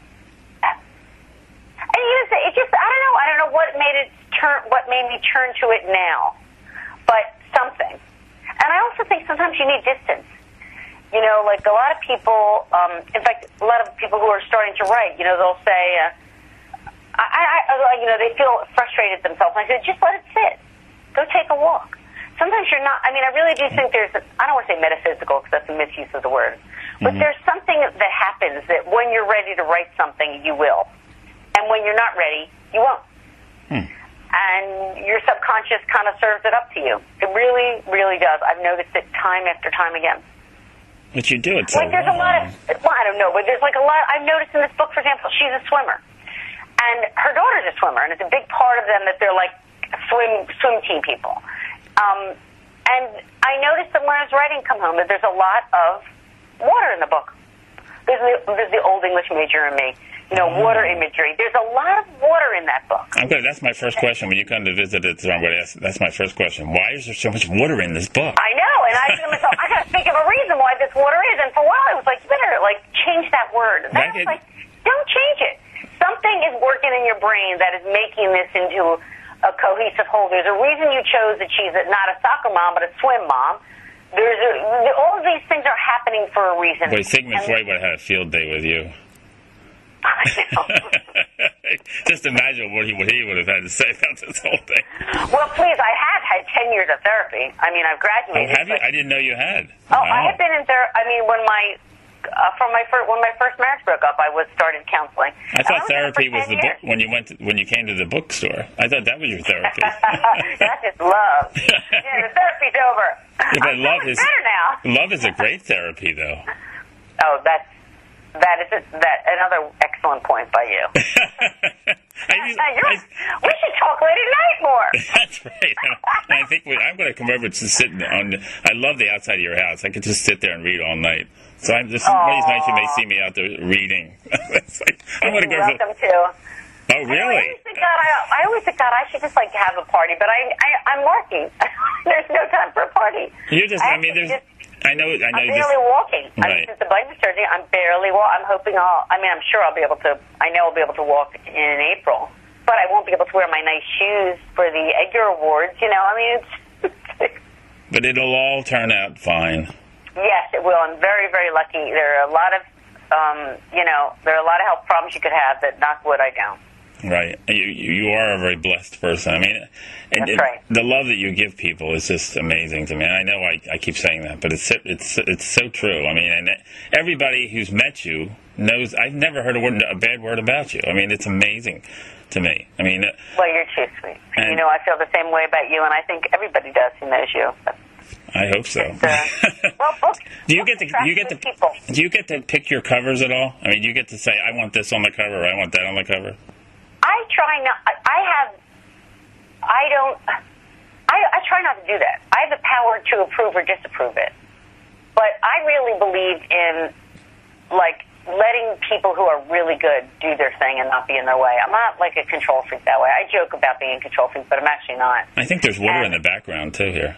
And you know, it just, I don't know, I don't know what made it turn, what made me turn to it now, but something. And I also think sometimes you need distance. You know, like a lot of people, um, in fact, a lot of people who are starting to write, you know, they'll say, uh, I, I, you know, they feel frustrated themselves. And I say, just let it sit. Go take a walk. Sometimes you're not, I mean, I really do think there's, a, I don't want to say metaphysical because that's a misuse of the word, but mm-hmm. there's something that happens that when you're ready to write something, you will. And when you're not ready, you won't. Hmm. And your subconscious kind of serves it up to you. It really, really does. I've noticed it time after time again. But you do it so like there's well. a lot of, well, I don't know, but there's like a lot, I've noticed in this book, for example, she's a swimmer. And her daughter's a swimmer, and it's a big part of them that they're like swim swim team people. Um, and I noticed that when I was writing Come Home that there's a lot of water in the book. There's the, there's the old English major in me. You know, oh. water imagery. There's a lot of water in that book. I'm good. That's my first question. When you come to visit it, so I'm going to ask, that's my first question. Why is there so much water in this book? I know, and I said to myself, I got to think of a reason why this water is. And for a while, I was like, you better, like, change that word. And then I was like, don't change it. Something is working in your brain that is making this into a cohesive whole. There's a reason you chose that she's not a soccer mom, but a swim mom. There's a, all of these things are happening for a reason. Boy, Sigmund Freud would have had a field day with you. I know. Just imagine what he, what he would have had to say about this whole thing. Well, please, I have had ten years of therapy. I mean, I've graduated. Oh, have you? I didn't know you had. Oh, wow. I have been in therapy. I mean, when my uh, from my first when my first marriage broke up, I was started counseling. I thought I was therapy was the years. book when you went to, when you came to the bookstore. I thought that was your therapy. That's just love. Yeah, the therapy's over. Yeah, but I'm love is better now. Love is a great therapy, though. Oh, that's. That is a, that another excellent point by you. I, I, we should talk late at night more. That's right. And I think we, I'm going to come over to sit on. I love the outside of your house. I could just sit there and read all night. So I'm just one of these nights you may see me out there reading. Like, I'm going to go. Welcome to. Oh, really? I always think, God, I, I always think, God, I should just like have a party, but I, I I'm working. There's no time for a party. You're just. I, I mean, there's. Just, I know. I know. I'm you barely just, walking. Right. I mean, since the bike surgery, I'm barely walk. I'm hoping I'll. I mean, I'm sure I'll be able to. I know I'll be able to walk in April, but I won't be able to wear my nice shoes for the Edgar Awards. You know, I mean, it's. But it'll all turn out fine. Yes, it will. I'm very, very lucky. There are a lot of, um, you know, there are a lot of health problems you could have that, knock wood, I don't. Right. You you are a very blessed person. I mean, and That's it, right. the love that you give people is just amazing to me. I know I, I keep saying that, but it's it's it's so true. I mean, and everybody who's met you knows I've never heard a, word, a bad word about you. I mean, it's amazing to me. I mean, well, you're too sweet. And, you know, I feel the same way about you, and I think everybody does who knows you. I hope so. Uh, well, books, do you books get to do you get to people. do you get to pick your covers at all? I mean, do you get to say I want this on the cover, or I want that on the cover? I try not. I have. I don't. I, I try not to do that. I have the power to approve or disapprove it, but I really believe in like letting people who are really good do their thing and not be in their way. I'm not like a control freak that way. I joke about being a control freak, but I'm actually not. I think there's water and, in the background too here.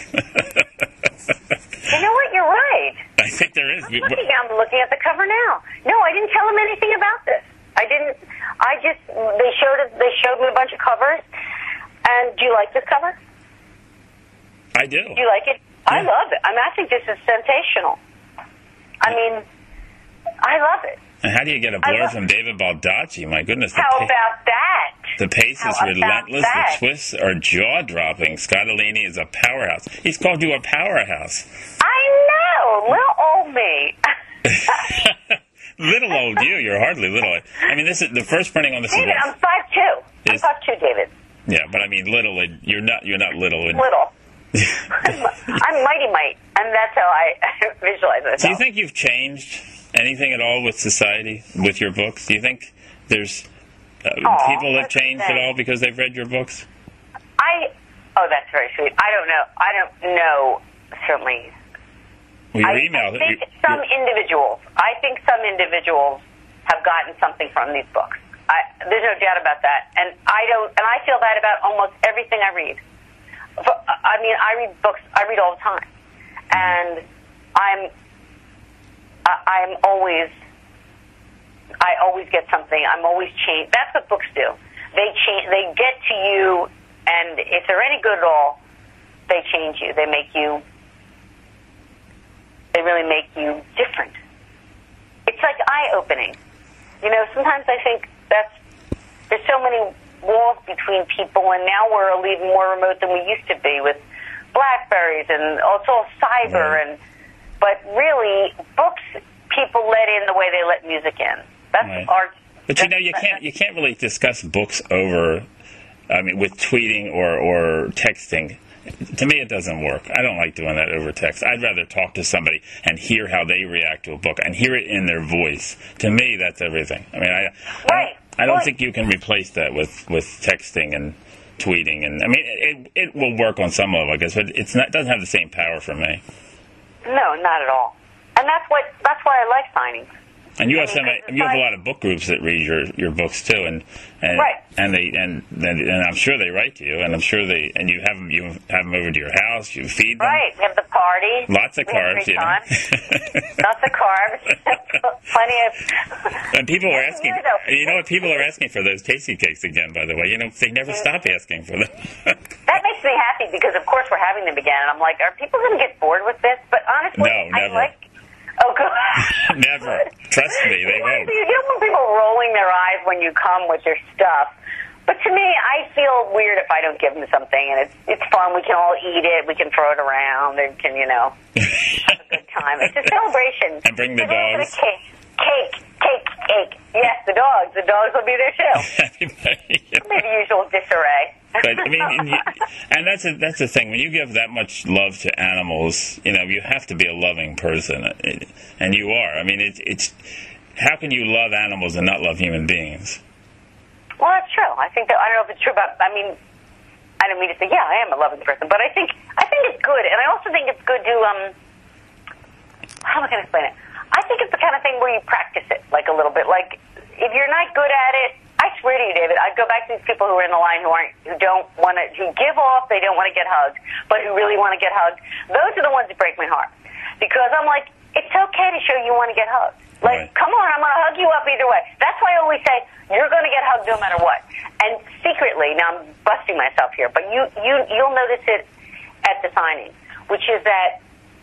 You know what? You're right. I think there is. I'm looking, I'm looking at the cover now. No, I didn't tell him anything about this. I didn't. I just they showed it. They showed me a bunch of covers. And do you like this cover? I do. Do you like it? Yeah. I love it. I mean, I think this is sensational. I mean, I love it. And how do you get a blur from David Baldacci? My goodness. How pa- about that? The pace How is about relentless. that? The twists are jaw-dropping. Scottolini is a powerhouse. He's called you a powerhouse. I know. Little old me. Little old you. You're hardly little. I mean, this is the first printing on this. David, is I'm five two. I'm Is- five two, David. Yeah, but I mean, little. You're not. You're not little. And, Little. I'm, I'm mighty might, and that's how I visualize myself. do you think you've changed anything at all with society, with your books? Do you think there's uh, Aw, people have that's changed at nice. all because they've read your books? I oh, that's very sweet. I don't know. I don't know. Certainly, Well, your I, email. I think your- some individuals. I think some individuals have gotten something from these books. I, there's no doubt about that, and I don't. And I feel that about almost everything I read. But, I mean, I read books. I read all the time, and I'm. I, I'm always. I always get something. I'm always changed. That's what books do. They change. They get to you, and if they're any good at all, they change you. They make you. They really make you different. It's like eye-opening. You know, sometimes I think that's there's so many walls between people, and now we're even more remote than we used to be with Blackberries and oh, it's all cyber. Right. And but really, books people let in the way they let music in. That's Right. art. But you know, you can't you can't really discuss books over. I mean, with tweeting or or texting. To me, it doesn't work. I don't like doing that over text. I'd rather talk to somebody and hear how they react to a book and hear it in their voice. To me, that's everything. I mean, I Right. I, I don't Right. think you can replace that with, with texting and tweeting. And I mean, it it will work on some level, I guess, but it's not. It doesn't have the same power for me. No, not at all. And that's what that's why I like signings. And you have I some. mean, 'cause You have a it's lot of book groups that read your, your books too, and and Right. and they and, and and I'm sure they write to you, and I'm sure they and you have them you have them over to your house, you feed them. Right. We have the party. Lots of We have carbs, free you know. time. Lots of carbs. Plenty of. And people are That's asking. weird, though. You know what? People are asking for those tasty cakes again. By the way, you know they never stop asking for them. That makes me happy because, of course, we're having them again. And I'm like, are people going to get bored with this? But honestly, No, I never. like. Oh, good. Never. Trust me, they You don't won't. see- You don't want people rolling their eyes when you come with your stuff. But to me, I feel weird if I don't give them something, and it's it's fun. We can all eat it. We can throw it around. We can, you know, have a good time. It's a celebration. And bring the Today we're dogs. gonna Cake, cake, cake, cake. Yes, the dogs. The dogs will be there too. Everybody. Maybe the usual disarray. But I mean, and, you, and that's a, that's the thing. When you give that much love to animals, you know, you have to be a loving person, and you are. I mean, it's it's how can you love animals and not love human beings? Well, that's true. I think that I don't know if it's true about. I mean, I don't mean to say, yeah, I am a loving person, but I think I think it's good, and I also think it's good to um. How am I going to explain it? I think it's the kind of thing where you practice it, like a little bit. Like if you're not good at it, I swear to you, David, I'd go back to these people who are in the line who aren't, who don't want to, who give off, they don't want to get hugged, but who really want to get hugged. Those are the ones that break my heart. Because I'm like, it's okay to show you want to get hugged. Like, right. Come on, I'm going to hug you up either way. That's why I always say, you're going to get hugged no matter what. And secretly, now I'm busting myself here, but you, you, you'll notice it at the signing, which is that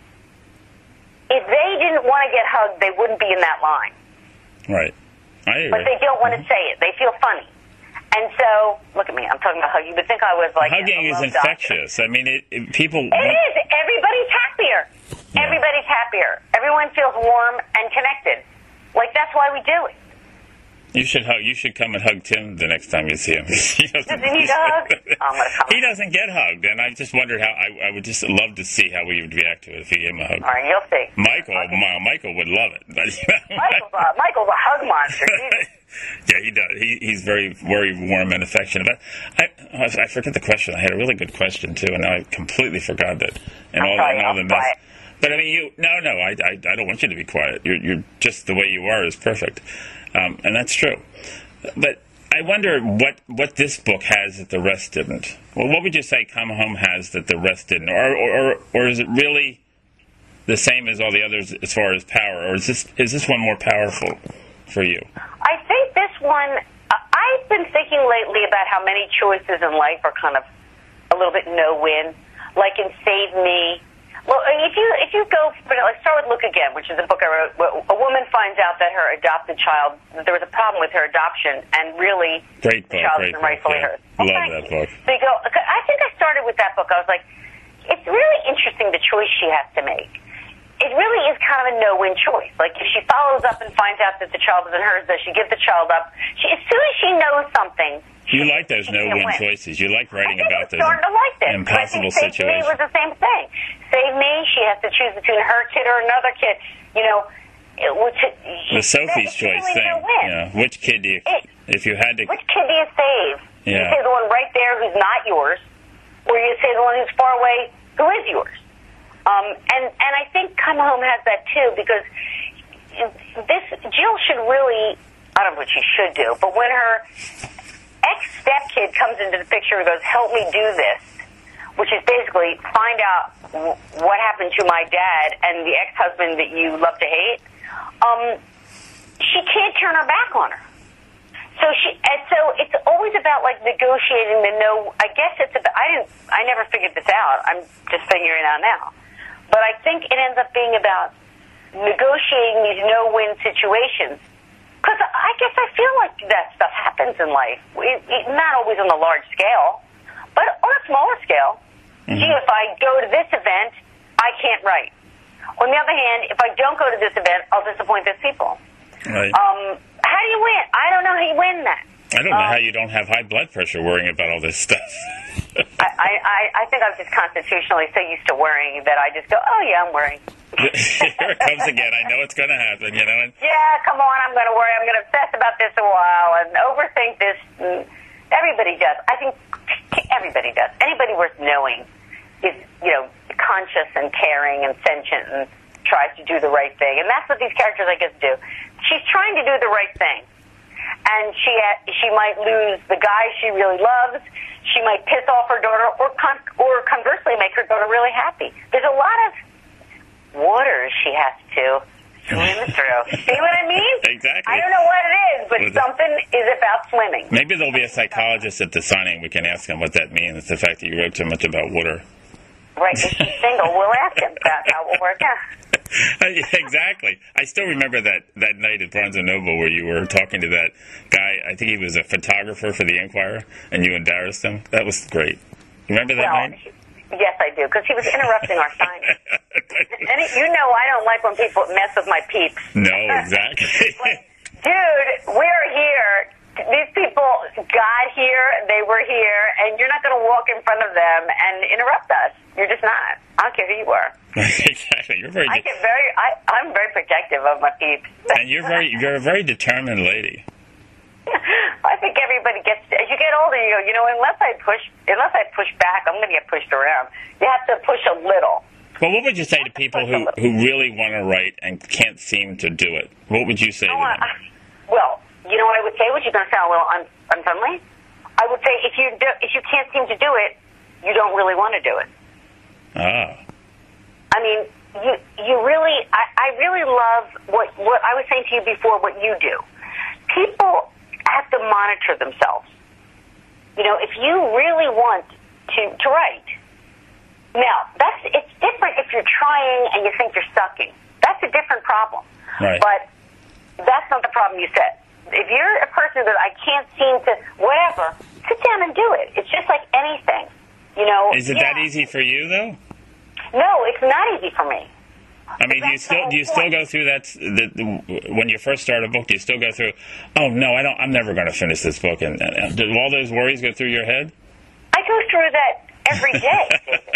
if they didn't want to get hugged, they wouldn't be in that line. Right. I agree. But they don't want to say it. They feel funny. And so, look at me. I'm talking about hugging. You would think I was like hugging is infectious. Doctor. I mean, it, it, people. It is. Everybody's happier. Yeah. Everybody's happier. Everyone feels warm and connected. Like that's why we do it. You should hug. You should come and hug Tim the next time you see him. he doesn't, does he need a hug? I'm gonna come. He doesn't get hugged, and I just wondered how. I, I would just love to see how we would react to it if he gave him a hug. All right, you'll see. Michael, Ma, Michael would love it. But, you know, Michael's, a, Michael's a hug monster. Yeah, he does. He, he's very, very warm and affectionate. But I, I forget the question. I had a really good question too, and now I completely forgot it. And I'm all, sorry, and all I'll the be mess. quiet. But I mean, you. No, no. I, I, I don't want you to be quiet. You're, you're just the way you are is perfect, um, and that's true. But I wonder what, what this book has that the rest didn't. Well, what would you say Come Home has that the rest didn't? Or, or, or, or is it really the same as all the others as far as power? Or is this is this one more powerful for you? I think this one, I've been thinking lately about how many choices in life are kind of a little bit no-win. Like in Save Me. Well, if you if you go, let's start with Look Again, which is a book I wrote. A woman finds out that her adopted child, that there was a problem with her adoption, and really great book, the child great isn't rightfully book, yeah. hers. Well, Love that book. So you go, I think I started with that book. I was like, it's really interesting the choice she has to make. It really is kind of a no-win choice. Like if she follows up and finds out that the child isn't hers, does she give the child up? She, as soon as she knows something. You like those no-win choices. You like writing about those starting to like this. impossible I think situations. Save Me was the same thing. Save Me, she has to choose between her kid or another kid. You know, it, which the Sophie's choice really thing. Win. Yeah. Which kid do you? It, if you had to. Which kid do you save? Yeah. You say the one right there who's not yours, or you say the one who's far away who is yours. Um, and and I think Come Home has that too, because this Jill should really. I don't know what she should do, but when her ex-stepkid comes into the picture and goes, help me do this, which is basically find out w- what happened to my dad and the ex-husband that you love to hate, um, she can't turn her back on her. So she, and so it's always about like negotiating the no, I guess it's about, I didn't, I never figured this out, I'm just figuring it out now. But I think it ends up being about negotiating these no-win situations. Because I guess I feel like that stuff happens in life. It, it, not always on a large scale, but on a smaller scale. Mm-hmm. Gee, if I go to this event, I can't write. On the other hand, if I don't go to this event, I'll disappoint these people. Right. Um, how do you win? I don't know how you win that. I don't know um, how you don't have high blood pressure worrying about all this stuff. I, I, I think I'm just constitutionally so used to worrying that I just go, oh, yeah, I'm worrying. Here it comes again. I know it's going to happen, you know. And yeah, come on, I'm going to worry. I'm going to obsess about this a while and overthink this. Everybody does. I think everybody does. Anybody worth knowing is, you know, conscious and caring and sentient and tries to do the right thing. And that's what these characters, I guess, do. She's trying to do the right thing. And she she might lose the guy she really loves. She might piss off her daughter, or con- or conversely make her daughter really happy. There's a lot of waters she has to swim through. See what I mean? Exactly. I don't know what it is, but With something it? is about swimming. Maybe there'll be a psychologist at the signing. We can ask him what that means. The fact that you wrote too much about water. Right, if she's single, we'll ask him about how it will work out. Exactly. I still remember that, that night at Barnes and Noble where you were talking to that guy. I think he was a photographer for the Enquirer, and you embarrassed him. That was great. Remember that well, night? Yes, I do, because he was interrupting our signing. And it, you know I don't like when people mess with my peeps. No, exactly. Like, dude, we're here. These people got here, they were here, and you're not going to walk in front of them and interrupt us. You're just not. I don't care who you are. Exactly. You're very. I get very. I, I'm very protective of my peeps. And you're very. You're a very determined lady. I think everybody gets. As you get older, you go. You know, unless I push, unless I push back, I'm going to get pushed around. You have to push a little. Well, what would you say to people who, who really want to write and can't seem to do it? What would you say to them? Well, you know what I would say, which is going to sound a little un- unfriendly? I would say if you do, if you can't seem to do it, you don't really want to do it. Ah. I mean, you you really, I, I really love what, what I was saying to you before, what you do. People have to monitor themselves. You know, if you really want to, to write, now, that's it's different if you're trying and you think you're sucking. That's a different problem. Right. But that's not the problem you said. If you're a person that I can't seem to, whatever, sit down and do it. It's just like anything. You know. Is it yeah. that easy for you, though? No, it's not easy for me. I mean, do you still do you still go through that the, the, when you first start a book? Do you still go through? Oh no, I don't. I'm never going to finish this book. And, and do all those worries go through your head? I go through that every day.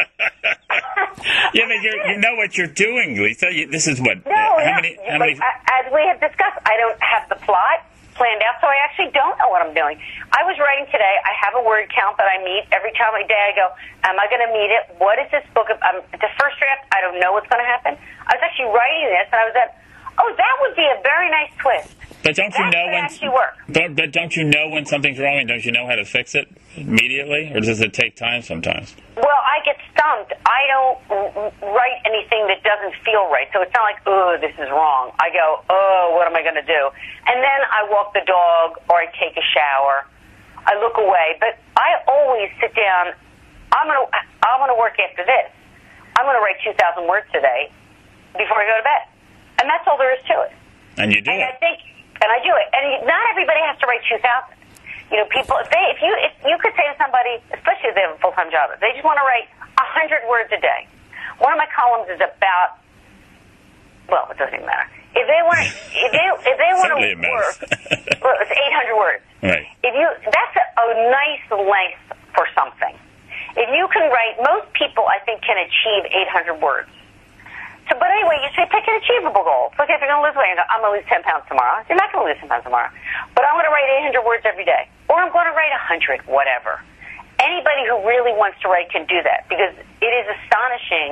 Yeah, but you're, you know what you're doing, Lisa. You, this is what. No, how no. many? How like, many? As we have discussed, I don't have the plot planned out, so I actually don't know what I'm doing. I was writing today. I have a word count that I meet every time I day. I go, am I going to meet it? What is this book? Of, um, the first draft, I don't know what's going to happen. I was actually writing this, and I was at, oh, that would be a very nice twist. But don't you that know could when? actually work. But, but don't you know when something's wrong, and don't you know how to fix it immediately, or does it take time sometimes? Well, I get stumped. I don't write anything that doesn't feel right. So it's not like, oh, this is wrong. I go, oh, what am I going to do? And then I walk the dog or I take a shower. I look away. But I always sit down. I'm going to I'm going to work after this. I'm going to write two thousand words today before I go to bed. And that's all there is to it. And you do and it. I think, and I do it. And not everybody has to write two thousand. You know, people, if they, if you, if you could say to somebody, especially if they have a full-time job, if they just want to write a hundred words a day. One of my columns is about, well, it doesn't even matter. If they want, if they, if they want to work, well, it's eight hundred words. Right. If you, that's a, a nice length for something. If you can write, most people, I think, can achieve eight hundred words. So, but anyway, you say pick an achievable goal. It's like if you're going to lose weight, I'm going to lose ten pounds tomorrow. You're not going to lose ten pounds tomorrow. But I'm going to write eight hundred words every day. Or I'm going to write one hundred, whatever. Anybody who really wants to write can do that because it is astonishing.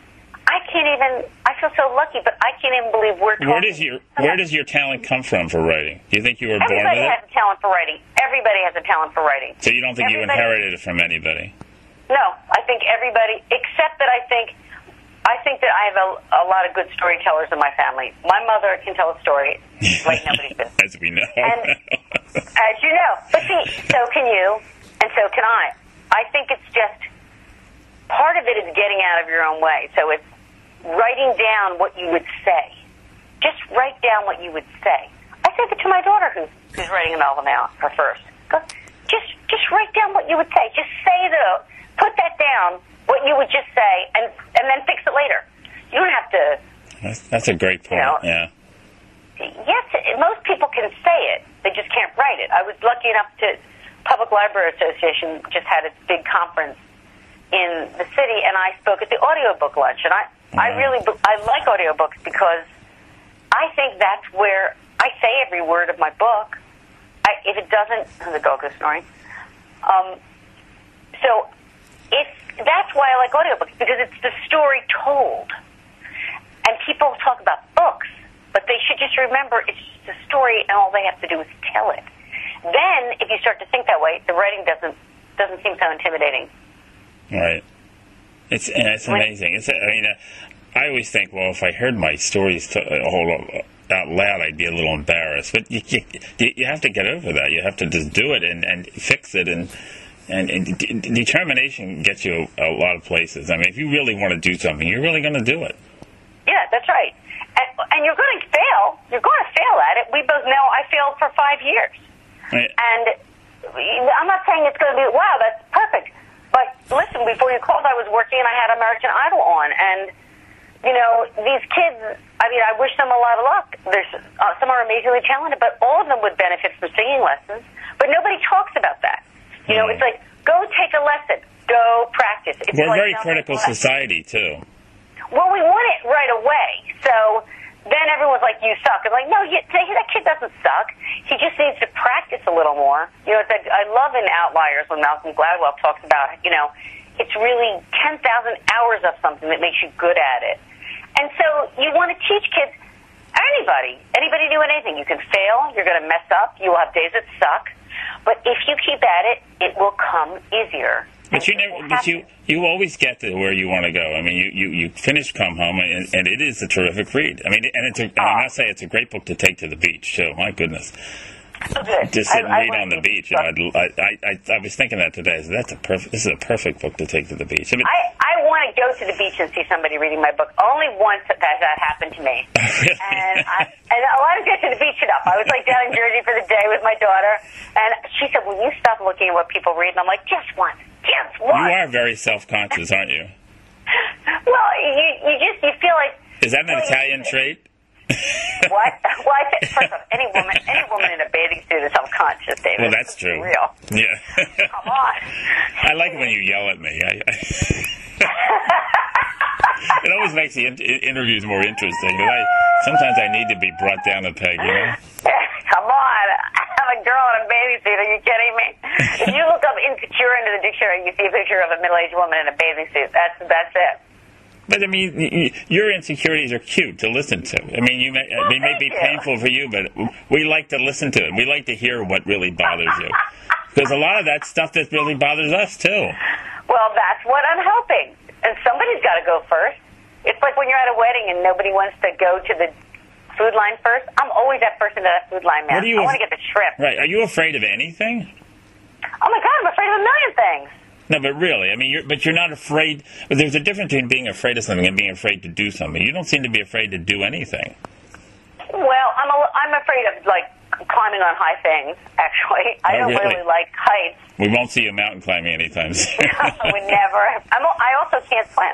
I can't even, I feel so lucky, but I can't even believe we're talking. Where does your, where does your talent come from for writing? Do you think you were born Everybody with it? has a talent for writing. Everybody has a talent for writing. So you don't think Everybody, you inherited it from anybody? No, I think everybody, except that I think, I think that I have a, a lot of good storytellers in my family. My mother can tell a story like nobody's been. As we know. And as you know. But see, so can you, and so can I. I think it's just, part of it is getting out of your own way. So it's writing down what you would say. Just write down what you would say. I say that to my daughter who's, who's writing a novel now, her first. Go, just, just write down what you would say. Just say the, put that down, what you would just say, and and then fix it later. You don't have to. That's, that's a great point. You know, yeah. Yes, most people can say it. They just can't write it. I was lucky enough to. Public Library Association just had its big conference in the city, and I spoke at the audiobook lunch. And I, wow. I really, I like audiobooks because I think that's where I say every word of my book. I, if it doesn't, oh, the dog is snoring. Um, so. It's, that's why I like audiobooks, because it's the story told. And people talk about books, but they should just remember it's just a story and all they have to do is tell it. Then, if you start to think that way, the writing doesn't doesn't seem so intimidating. Right. It's it's amazing. It's I mean, uh, I always think, well, if I heard my stories to, uh, whole, uh, out loud, I'd be a little embarrassed. But you, you you have to get over that. You have to just do it and, and fix it and. And, and de- determination gets you a, a lot of places. I mean, if you really want to do something, you're really going to do it. Yeah, that's right. And, and you're going to fail. You're going to fail at it. We both know I failed for five years. Right. And I'm not saying it's going to be, wow, that's perfect. But listen, before you called, I was working and I had American Idol on. And, you know, these kids, I mean, I wish them a lot of luck. There's uh, some are amazingly talented, but all of them would benefit from singing lessons. But nobody talks about that. You know, it's like, go take a lesson. Go practice. It's We're a like very critical society, too. Well, we want it right away. So then everyone's like, you suck. I'm like, no, you, that kid doesn't suck. He just needs to practice a little more. You know, it's like, I love in Outliers when Malcolm Gladwell talks about, you know, it's really ten thousand hours of something that makes you good at it. And so you want to teach kids, anybody, anybody doing anything. You can fail. You're going to mess up. You will have days that suck. But if you keep at it, it will come easier. But you never, but you, you always get to where you want to go. I mean, you, you, you finish Come Home, and, and it is a terrific read. I mean, and it's a, and I must say, it's a great book to take to the beach, too. My goodness. Oh, good. Just sit and I, read I on the beach. You know, I, I, I, I was thinking that today. So that's a perfect. This is a perfect book to take to the beach. I mean, I, I want to go to the beach and see somebody reading my book. Only once has that happened to me. Really? And I, and I want to go to the beach enough. I was like down in Jersey for the day with my daughter, and she said, "Will you stop looking at what people read?" And I'm like, "Just once, just once." You are very self-conscious, aren't you? Well, you, you just you feel like. Is that an well, Italian trait? What? Well, I think, first of all, any woman, any woman in a bathing suit is self-conscious, David. Well, that's true. Real. Yeah. Come on. I like it when you yell at me. I, I it always makes the in- interviews more interesting. I, sometimes I need to be brought down a peg, you know? Come on. I'm a girl in a bathing suit. Are you kidding me? If you look up insecure into the dictionary, you see a picture of a middle-aged woman in a bathing suit. That's that's it. But, I mean, your insecurities are cute to listen to. I mean, you may, well, they may be you. painful for you, but we like to listen to it. We like to hear what really bothers you. Because a lot of that stuff that really bothers us, too. Well, that's what I'm hoping. And somebody's got to go first. It's like when you're at a wedding and nobody wants to go to the food line first. I'm always that person to that food line, man. I want to get the shrimp. Right. Are you afraid of anything? Oh, my God, I'm afraid of a million things. No, but really, I mean, you're, but you're not afraid. But there's a difference between being afraid of something and being afraid to do something. You don't seem to be afraid to do anything. Well, I'm a, I'm afraid of like climbing on high things. Actually, I oh, don't really? really like heights. We won't see you mountain climbing anytime soon. I would never. I'm, I also can't swim.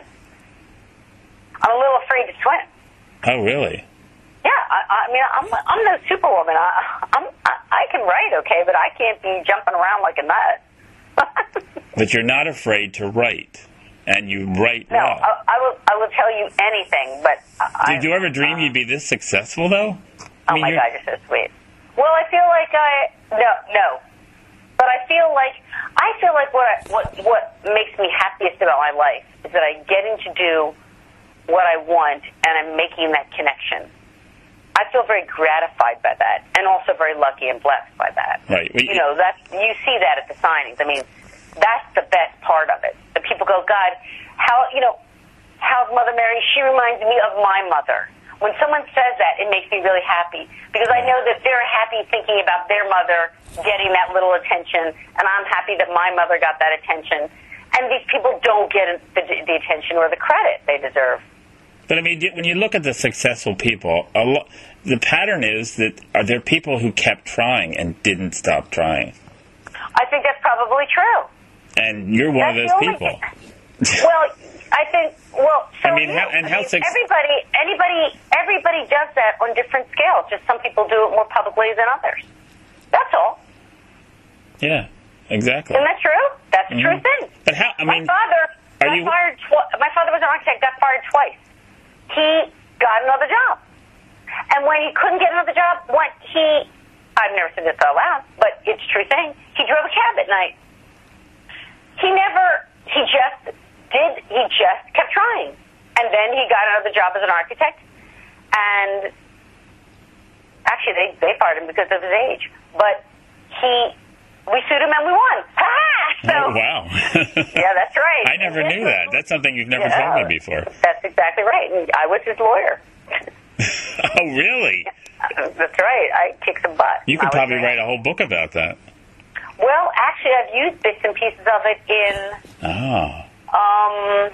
I'm a little afraid to swim. Oh, really? Yeah, I, I mean, I'm I'm no superwoman. I, I'm I, I can write okay, but I can't be jumping around like a nut. But you're not afraid to write, and you write no, well. I, I will. I will tell you anything. But did I, you ever dream uh, you'd be this successful, though? I oh mean, my you're... God, you're so sweet. Well, I feel like I no no, but I feel like I feel like what I, what what makes me happiest about my life is that I get to do what I want, and I'm making that connection. I feel very gratified by that, and also very lucky and blessed by that. Right. Well, you know, that's you see that at the signings. I mean, that's the best part of it. The people go, God, how you know, how's Mother Mary? She reminds me of my mother. When someone says that, it makes me really happy because I know that they're happy thinking about their mother getting that little attention, and I'm happy that my mother got that attention. And these people don't get the, the attention or the credit they deserve. But I mean, when you look at the successful people, a lo- the pattern is that are there people who kept trying and didn't stop trying. I think that's probably true. And you're one that's of those people. Well, I think. Well, so I mean, how, and I how mean, suc- everybody, anybody, everybody does that on different scales. Just some people do it more publicly than others. That's all. Yeah, exactly. Isn't that true? That's a mm-hmm. true thing. But how? I my mean, father are got you... fired. Tw- my father was an architect. Got fired twice. He got another job, and when he couldn't get another job, what he I've never said this out loud, but it's a true thing. He drove a cab at night. He never. He just did. He just kept trying, and then he got another job as an architect. And actually, they they fired him because of his age, but he. We sued him and we won. So, oh, wow. Yeah, that's right. I never knew that. That's something you've never yeah, told me before. That's exactly right. And I was his lawyer. Oh, really? That's right. I kicked some butt. You could I probably was write a whole book about that. Well, actually, I've used bits and pieces of it in... Oh. Um,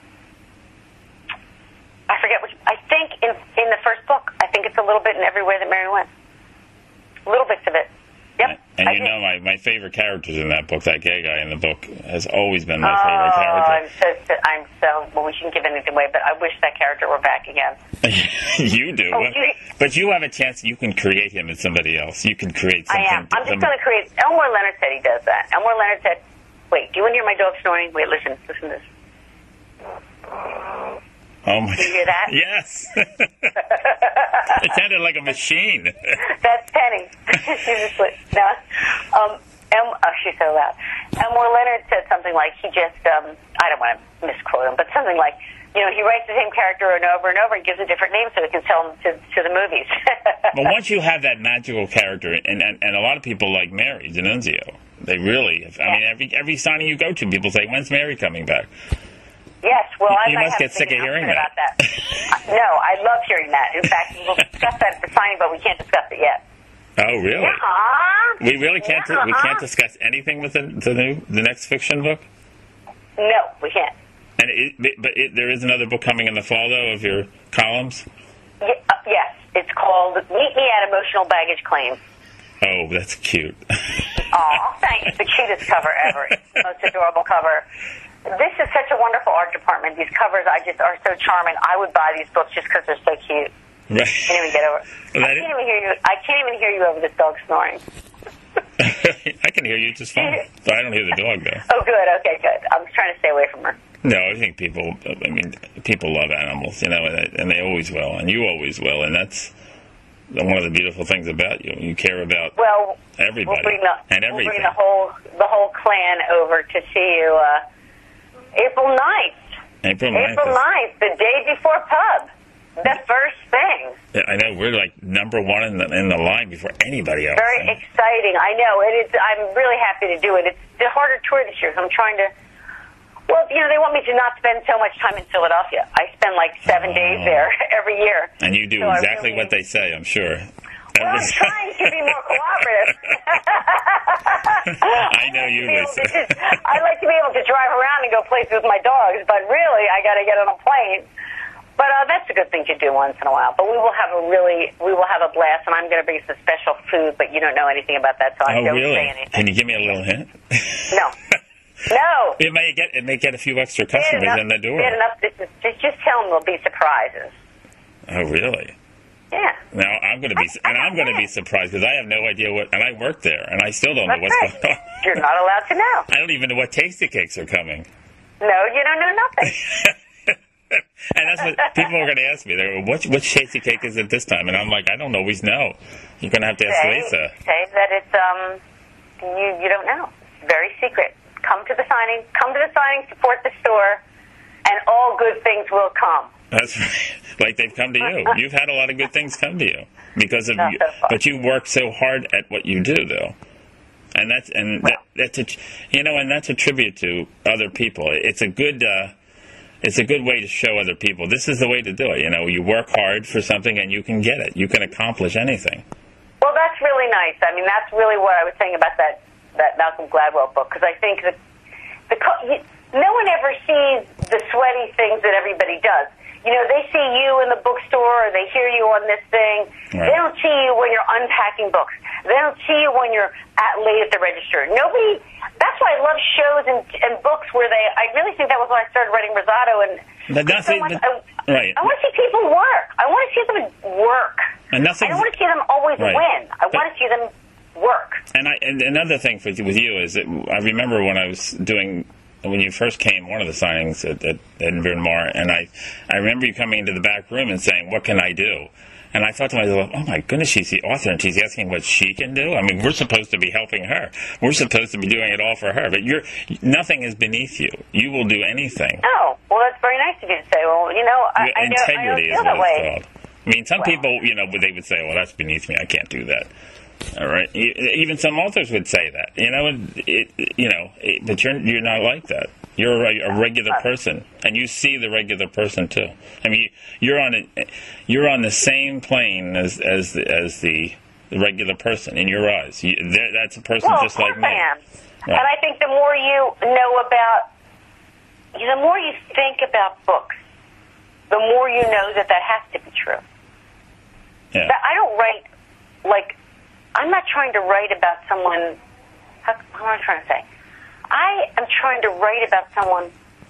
I forget which... I think in in the first book. I think it's a little bit in Every Way That Mary Went. Little bits of it. Yep. And I you did. know my, my favorite characters in that book, that gay guy in the book, has always been my oh, favorite character. I'm so, I'm so, well, we shouldn't give anything away, but I wish that character were back again. You do. Oh, but, you, but you have a chance, you can create him as somebody else. You can create something. I am. I'm just going to create, Elmore Leonard said he does that. Elmore Leonard said, wait, do you want to hear my dog snoring? Wait, listen, listen to this. Oh my! Can you hear that? Yes. It sounded like a machine. That's Penny. She's asleep. No. Um, em, oh, she's so loud. Elmore Leonard said something like he just, um, I don't want to misquote him, but something like, you know, he writes the same character over and over and over and gives a different name so he can sell them to, to the movies. But once you have that magical character, and, and, and a lot of people like Mary D'Annunzio, they really, I yeah. mean, every every signing you go to, people say, when's Mary coming back? Yes, well, I you might must have get sick of hearing that. About that. uh, no, I love hearing that. In fact, we'll discuss that at the signing, but we can't discuss it yet. Oh, really? Uh-huh. We really can't. Uh-huh. We can't discuss anything with the, the new, the next fiction book. No, we can't. And it, but it, there is another book coming in the fall, though, of your columns. Yeah, uh, yes, it's called "Meet Me at Emotional Baggage Claim." Oh, that's cute. Aw, thanks. The cutest cover ever. It's the most adorable cover. This is such a wonderful art department. These covers, I just are so charming. I would buy these books just because they're so cute. Right. I can't even get over. Well, I can't even hear you. I can't even hear you over this dog snoring. I can hear you just fine. So I don't hear the dog though. Oh, good. Okay, good. I was trying to stay away from her. No, I think people. I mean, people love animals, you know, and, and they always will, and you always will, and that's one of the beautiful things about you. You care about well, everybody we'll bring the, and everything. We'll bring the whole the whole clan over to see you uh, April ninth. April ninth. April ninth, the day before pub. The first thing. Yeah, I know, we're like number one in the in the line before anybody else. Very exciting. I know. And it's, I'm really happy to do it. It's a harder tour this year. I'm trying to. Well, you know, they want me to not spend so much time in Philadelphia. I spend like seven oh. days there every year. And you do so exactly really, what they say, I'm sure. Well, I'm trying to be more cooperative. I know you would. I like to be able to drive around and go places with my dogs, but really, I got to get on a plane. But uh, that's a good thing to do once in a while. But we will have a really, we will have a blast, and I'm going to bring some special food, but you don't know anything about that, so I oh, don't really? say anything. Can you give me a little hint? No. No. It may get, it may get a few extra customers enough, in the door. Enough, just, just, just tell them there'll be surprises. Oh, really? Yeah. Now I'm going to be, I, and I'm going to be surprised because I have no idea what, and I work there, and I still don't That's know what's right. going on. You're not allowed to know. I don't even know what tasty cakes are coming. No, you don't know nothing. And that's what people are going to ask me. They're, what, what tasty cake is it this time? And I'm like, I don't always know. You're going to have to ask say, Lisa. Say that it's, um, you, you don't know. It's very secret. Come to the signing. Come to the signing, support the store, and all good things will come. That's right. Like they've come to you. You've had a lot of good things come to you because of Not you. So but you work so hard at what you do, though. And that's and well, that, that's a, you know, and that's a tribute to other people. It's a good uh, it's a good way to show other people this is the way to do it. You know, you work hard for something and you can get it. You can accomplish anything. Well, that's really nice. I mean, that's really what I was saying about that that Malcolm Gladwell book, because I think that the you, no one ever sees the sweaty things that everybody does. You know, they see you in the bookstore, or they hear you on this thing. Right. They don't see you when you're unpacking books. They don't see you when you're at late at the register. Nobody. That's why I love shows and, and books where they. I really think that was when I started writing Rosato, and but nothing. so much, but, I, right. I want to see people work. I want to see them work. And nothing. I don't want to see them always right. win. I but, want to see them work. And I and another thing for, with you is that I remember when I was doing. When you first came, one of the signings at, at, at Bryn Mawr, and I, I remember you coming into the back room and saying, "What can I do?" And I thought to myself, "Oh my goodness, she's the author, and she's asking what she can do." I mean, we're supposed to be helping her. We're supposed to be doing it all for her. But you're nothing is beneath you. You will do anything. Oh, well, that's very nice of you to say. Well, you know, I, I, integrity know, I don't feel is that what way. it's called. I mean, some well. people, you know, they would say, "Well, that's beneath me. I can't do that." All right. Even some authors would say that. You know, it, it, you know, it, but you're you're not like that. You're a, a regular person, and you see the regular person too. I mean, you're on a, you're on the same plane as as the, as the regular person in your eyes. You, that's a person well, just like me. I am. Right. And I think the more you know about, you know, the more you think about books, the more you know that that has to be true. Yeah. That I don't write like I'm not trying to write about someone. How, how am I trying to say? I am trying to write about someone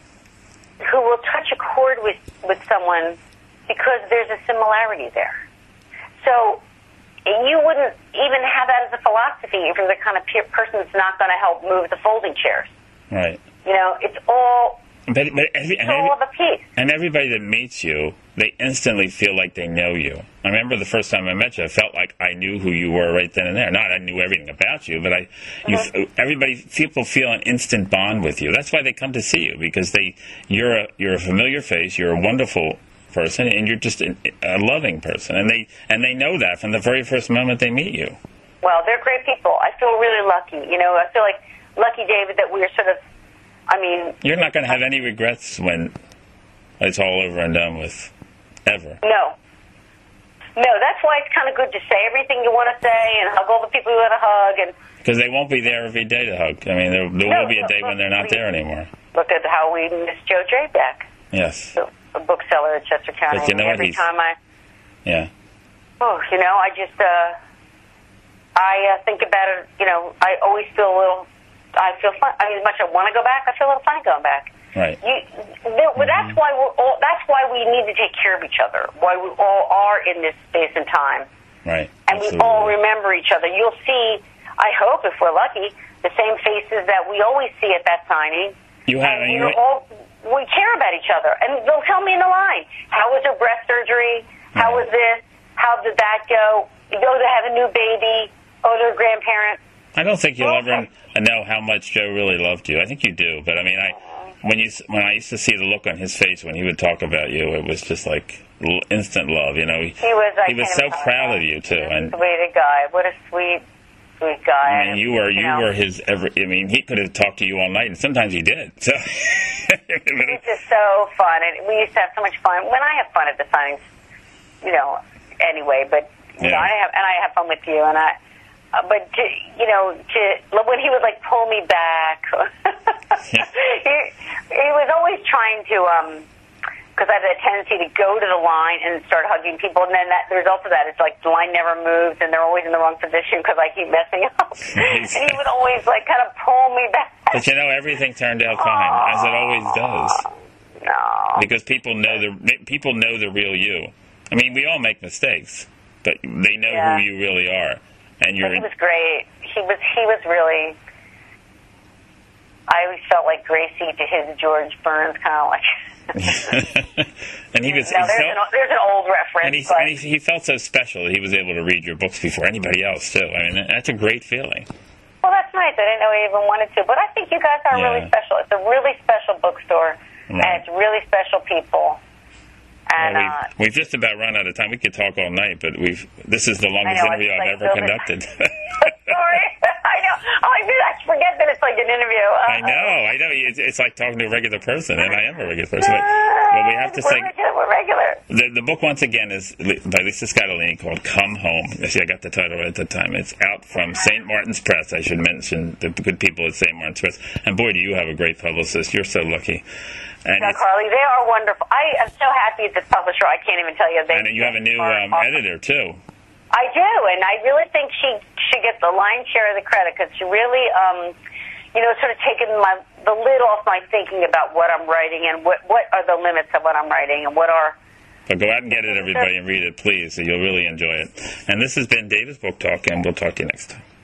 who will touch a chord with, with someone because there's a similarity there. So you wouldn't even have that as a philosophy if you're the kind of peer person that's not going to help move the folding chairs. Right. You know, it's all But, but every, and, Soul of a every, piece. and everybody that meets you, they instantly feel like they know you. I remember the first time I met you, I felt like I knew who you were right then and there. Not I knew everything about you, but I, you, Mhm. everybody, people feel an instant bond with you. That's why they come to see you, because they, you're a, you're a familiar face, you're a wonderful person, and you're just a, a loving person, and they, and they know that from the very first moment they meet you. Well, they're great people. I feel really lucky. You know, I feel like lucky, David, that we're sort of, I mean... You're not going to have any regrets when it's all over and done with, ever. No. No, that's why it's kind of good to say everything you want to say and hug all the people you want to hug. And because they won't be there every day to hug. I mean, there, there no, will be a day look, when they're not there anymore. Look at how we miss Joe Drabeck, Yes. the, the bookseller at Chester County. But you know what, every he's- time I... Yeah. Oh, you know, I just... uh I uh, think about it, you know, I always feel a little... I feel fun. I mean, as much as I want to go back, I feel a little funny going back. Right. You, there, well, that's why we're all. That's why we need to take care of each other. Why we all are in this space and time, Right. and Absolutely. we all remember each other. You'll see. I hope, if we're lucky, the same faces that we always see at that signing. You have. And You, we're all. We care about each other, and they'll tell me in the line, "How was her breast surgery? How Right. was this? How did that go? You go to have a new baby. Oh, they're a grandparent." I don't think you'll Well, ever know how much Joe really loved you. I think you do, but I mean, I when you when I used to see the look on his face when he would talk about you, it was just like l- instant love. You know, he, He was. I he was can't so even proud tell of you too, He's a and sweet guy. What a sweet, sweet guy. I mean, you were you know, were his every. I mean, he could have talked to you all night, and sometimes he did. So. It's just so fun, and we used to have so much fun. When I have fun at the signings, you know. Anyway, but you know, Yeah. I have, and I have fun with you, and I. Uh, but to, you know, to when he would like pull me back, Yeah. he, he was always trying to. um Because I have a tendency to go to the line and start hugging people, and then that, the result of that is like the line never moves, and they're always in the wrong position because I keep messing up. And he would always like kind of pull me back. But you know, everything turned out fine, as it always does. No. Because people know the people know the real you. I mean, we all make mistakes, but they know Yeah. who you really are, and But you're. he was great. He was. He was really. I always felt like Gracie to his George Burns, kind of like. And he was. No, he there's, felt- an, there's an old reference. and, he, but, and he, he felt so special that he was able to read your books before anybody else too. I mean, that's a great feeling. well, that's nice. I didn't know he even wanted to, but I think you guys are Yeah. really special. It's a really special bookstore, and Right. it's really special people. And Well, uh, we, we've just about run out of time. We could talk all night, but we've. This is the longest know, interview it's I've like ever building- conducted. sorry, I know. Oh, I did. I forget that it's like an interview. Uh, I know, I know. It's, it's like talking to a regular person, and I am a regular person. But, but we have to we're say, regular. We're regular. the, the book once again is li- by Lisa Scottolini called "Come Home." See, I got the title right at the time. It's out from Saint Martin's Press. I should mention the good people at Saint Martin's Press. And boy, do you have a great publicist. You're so lucky. And No, it's, Carly, they are wonderful. I am so happy at this publisher. I can't even tell you. They, and you have a new are um, awesome. editor too. I do, and I really think she should get the lion's share of the credit because she really, um, you know, sort of taken my the lid off my thinking about what I'm writing and what what are the limits of what I'm writing and what are. But go out and get it, everybody, and read it, please. You'll really enjoy it. And this has been David's Book Talk, and we'll talk to you next time.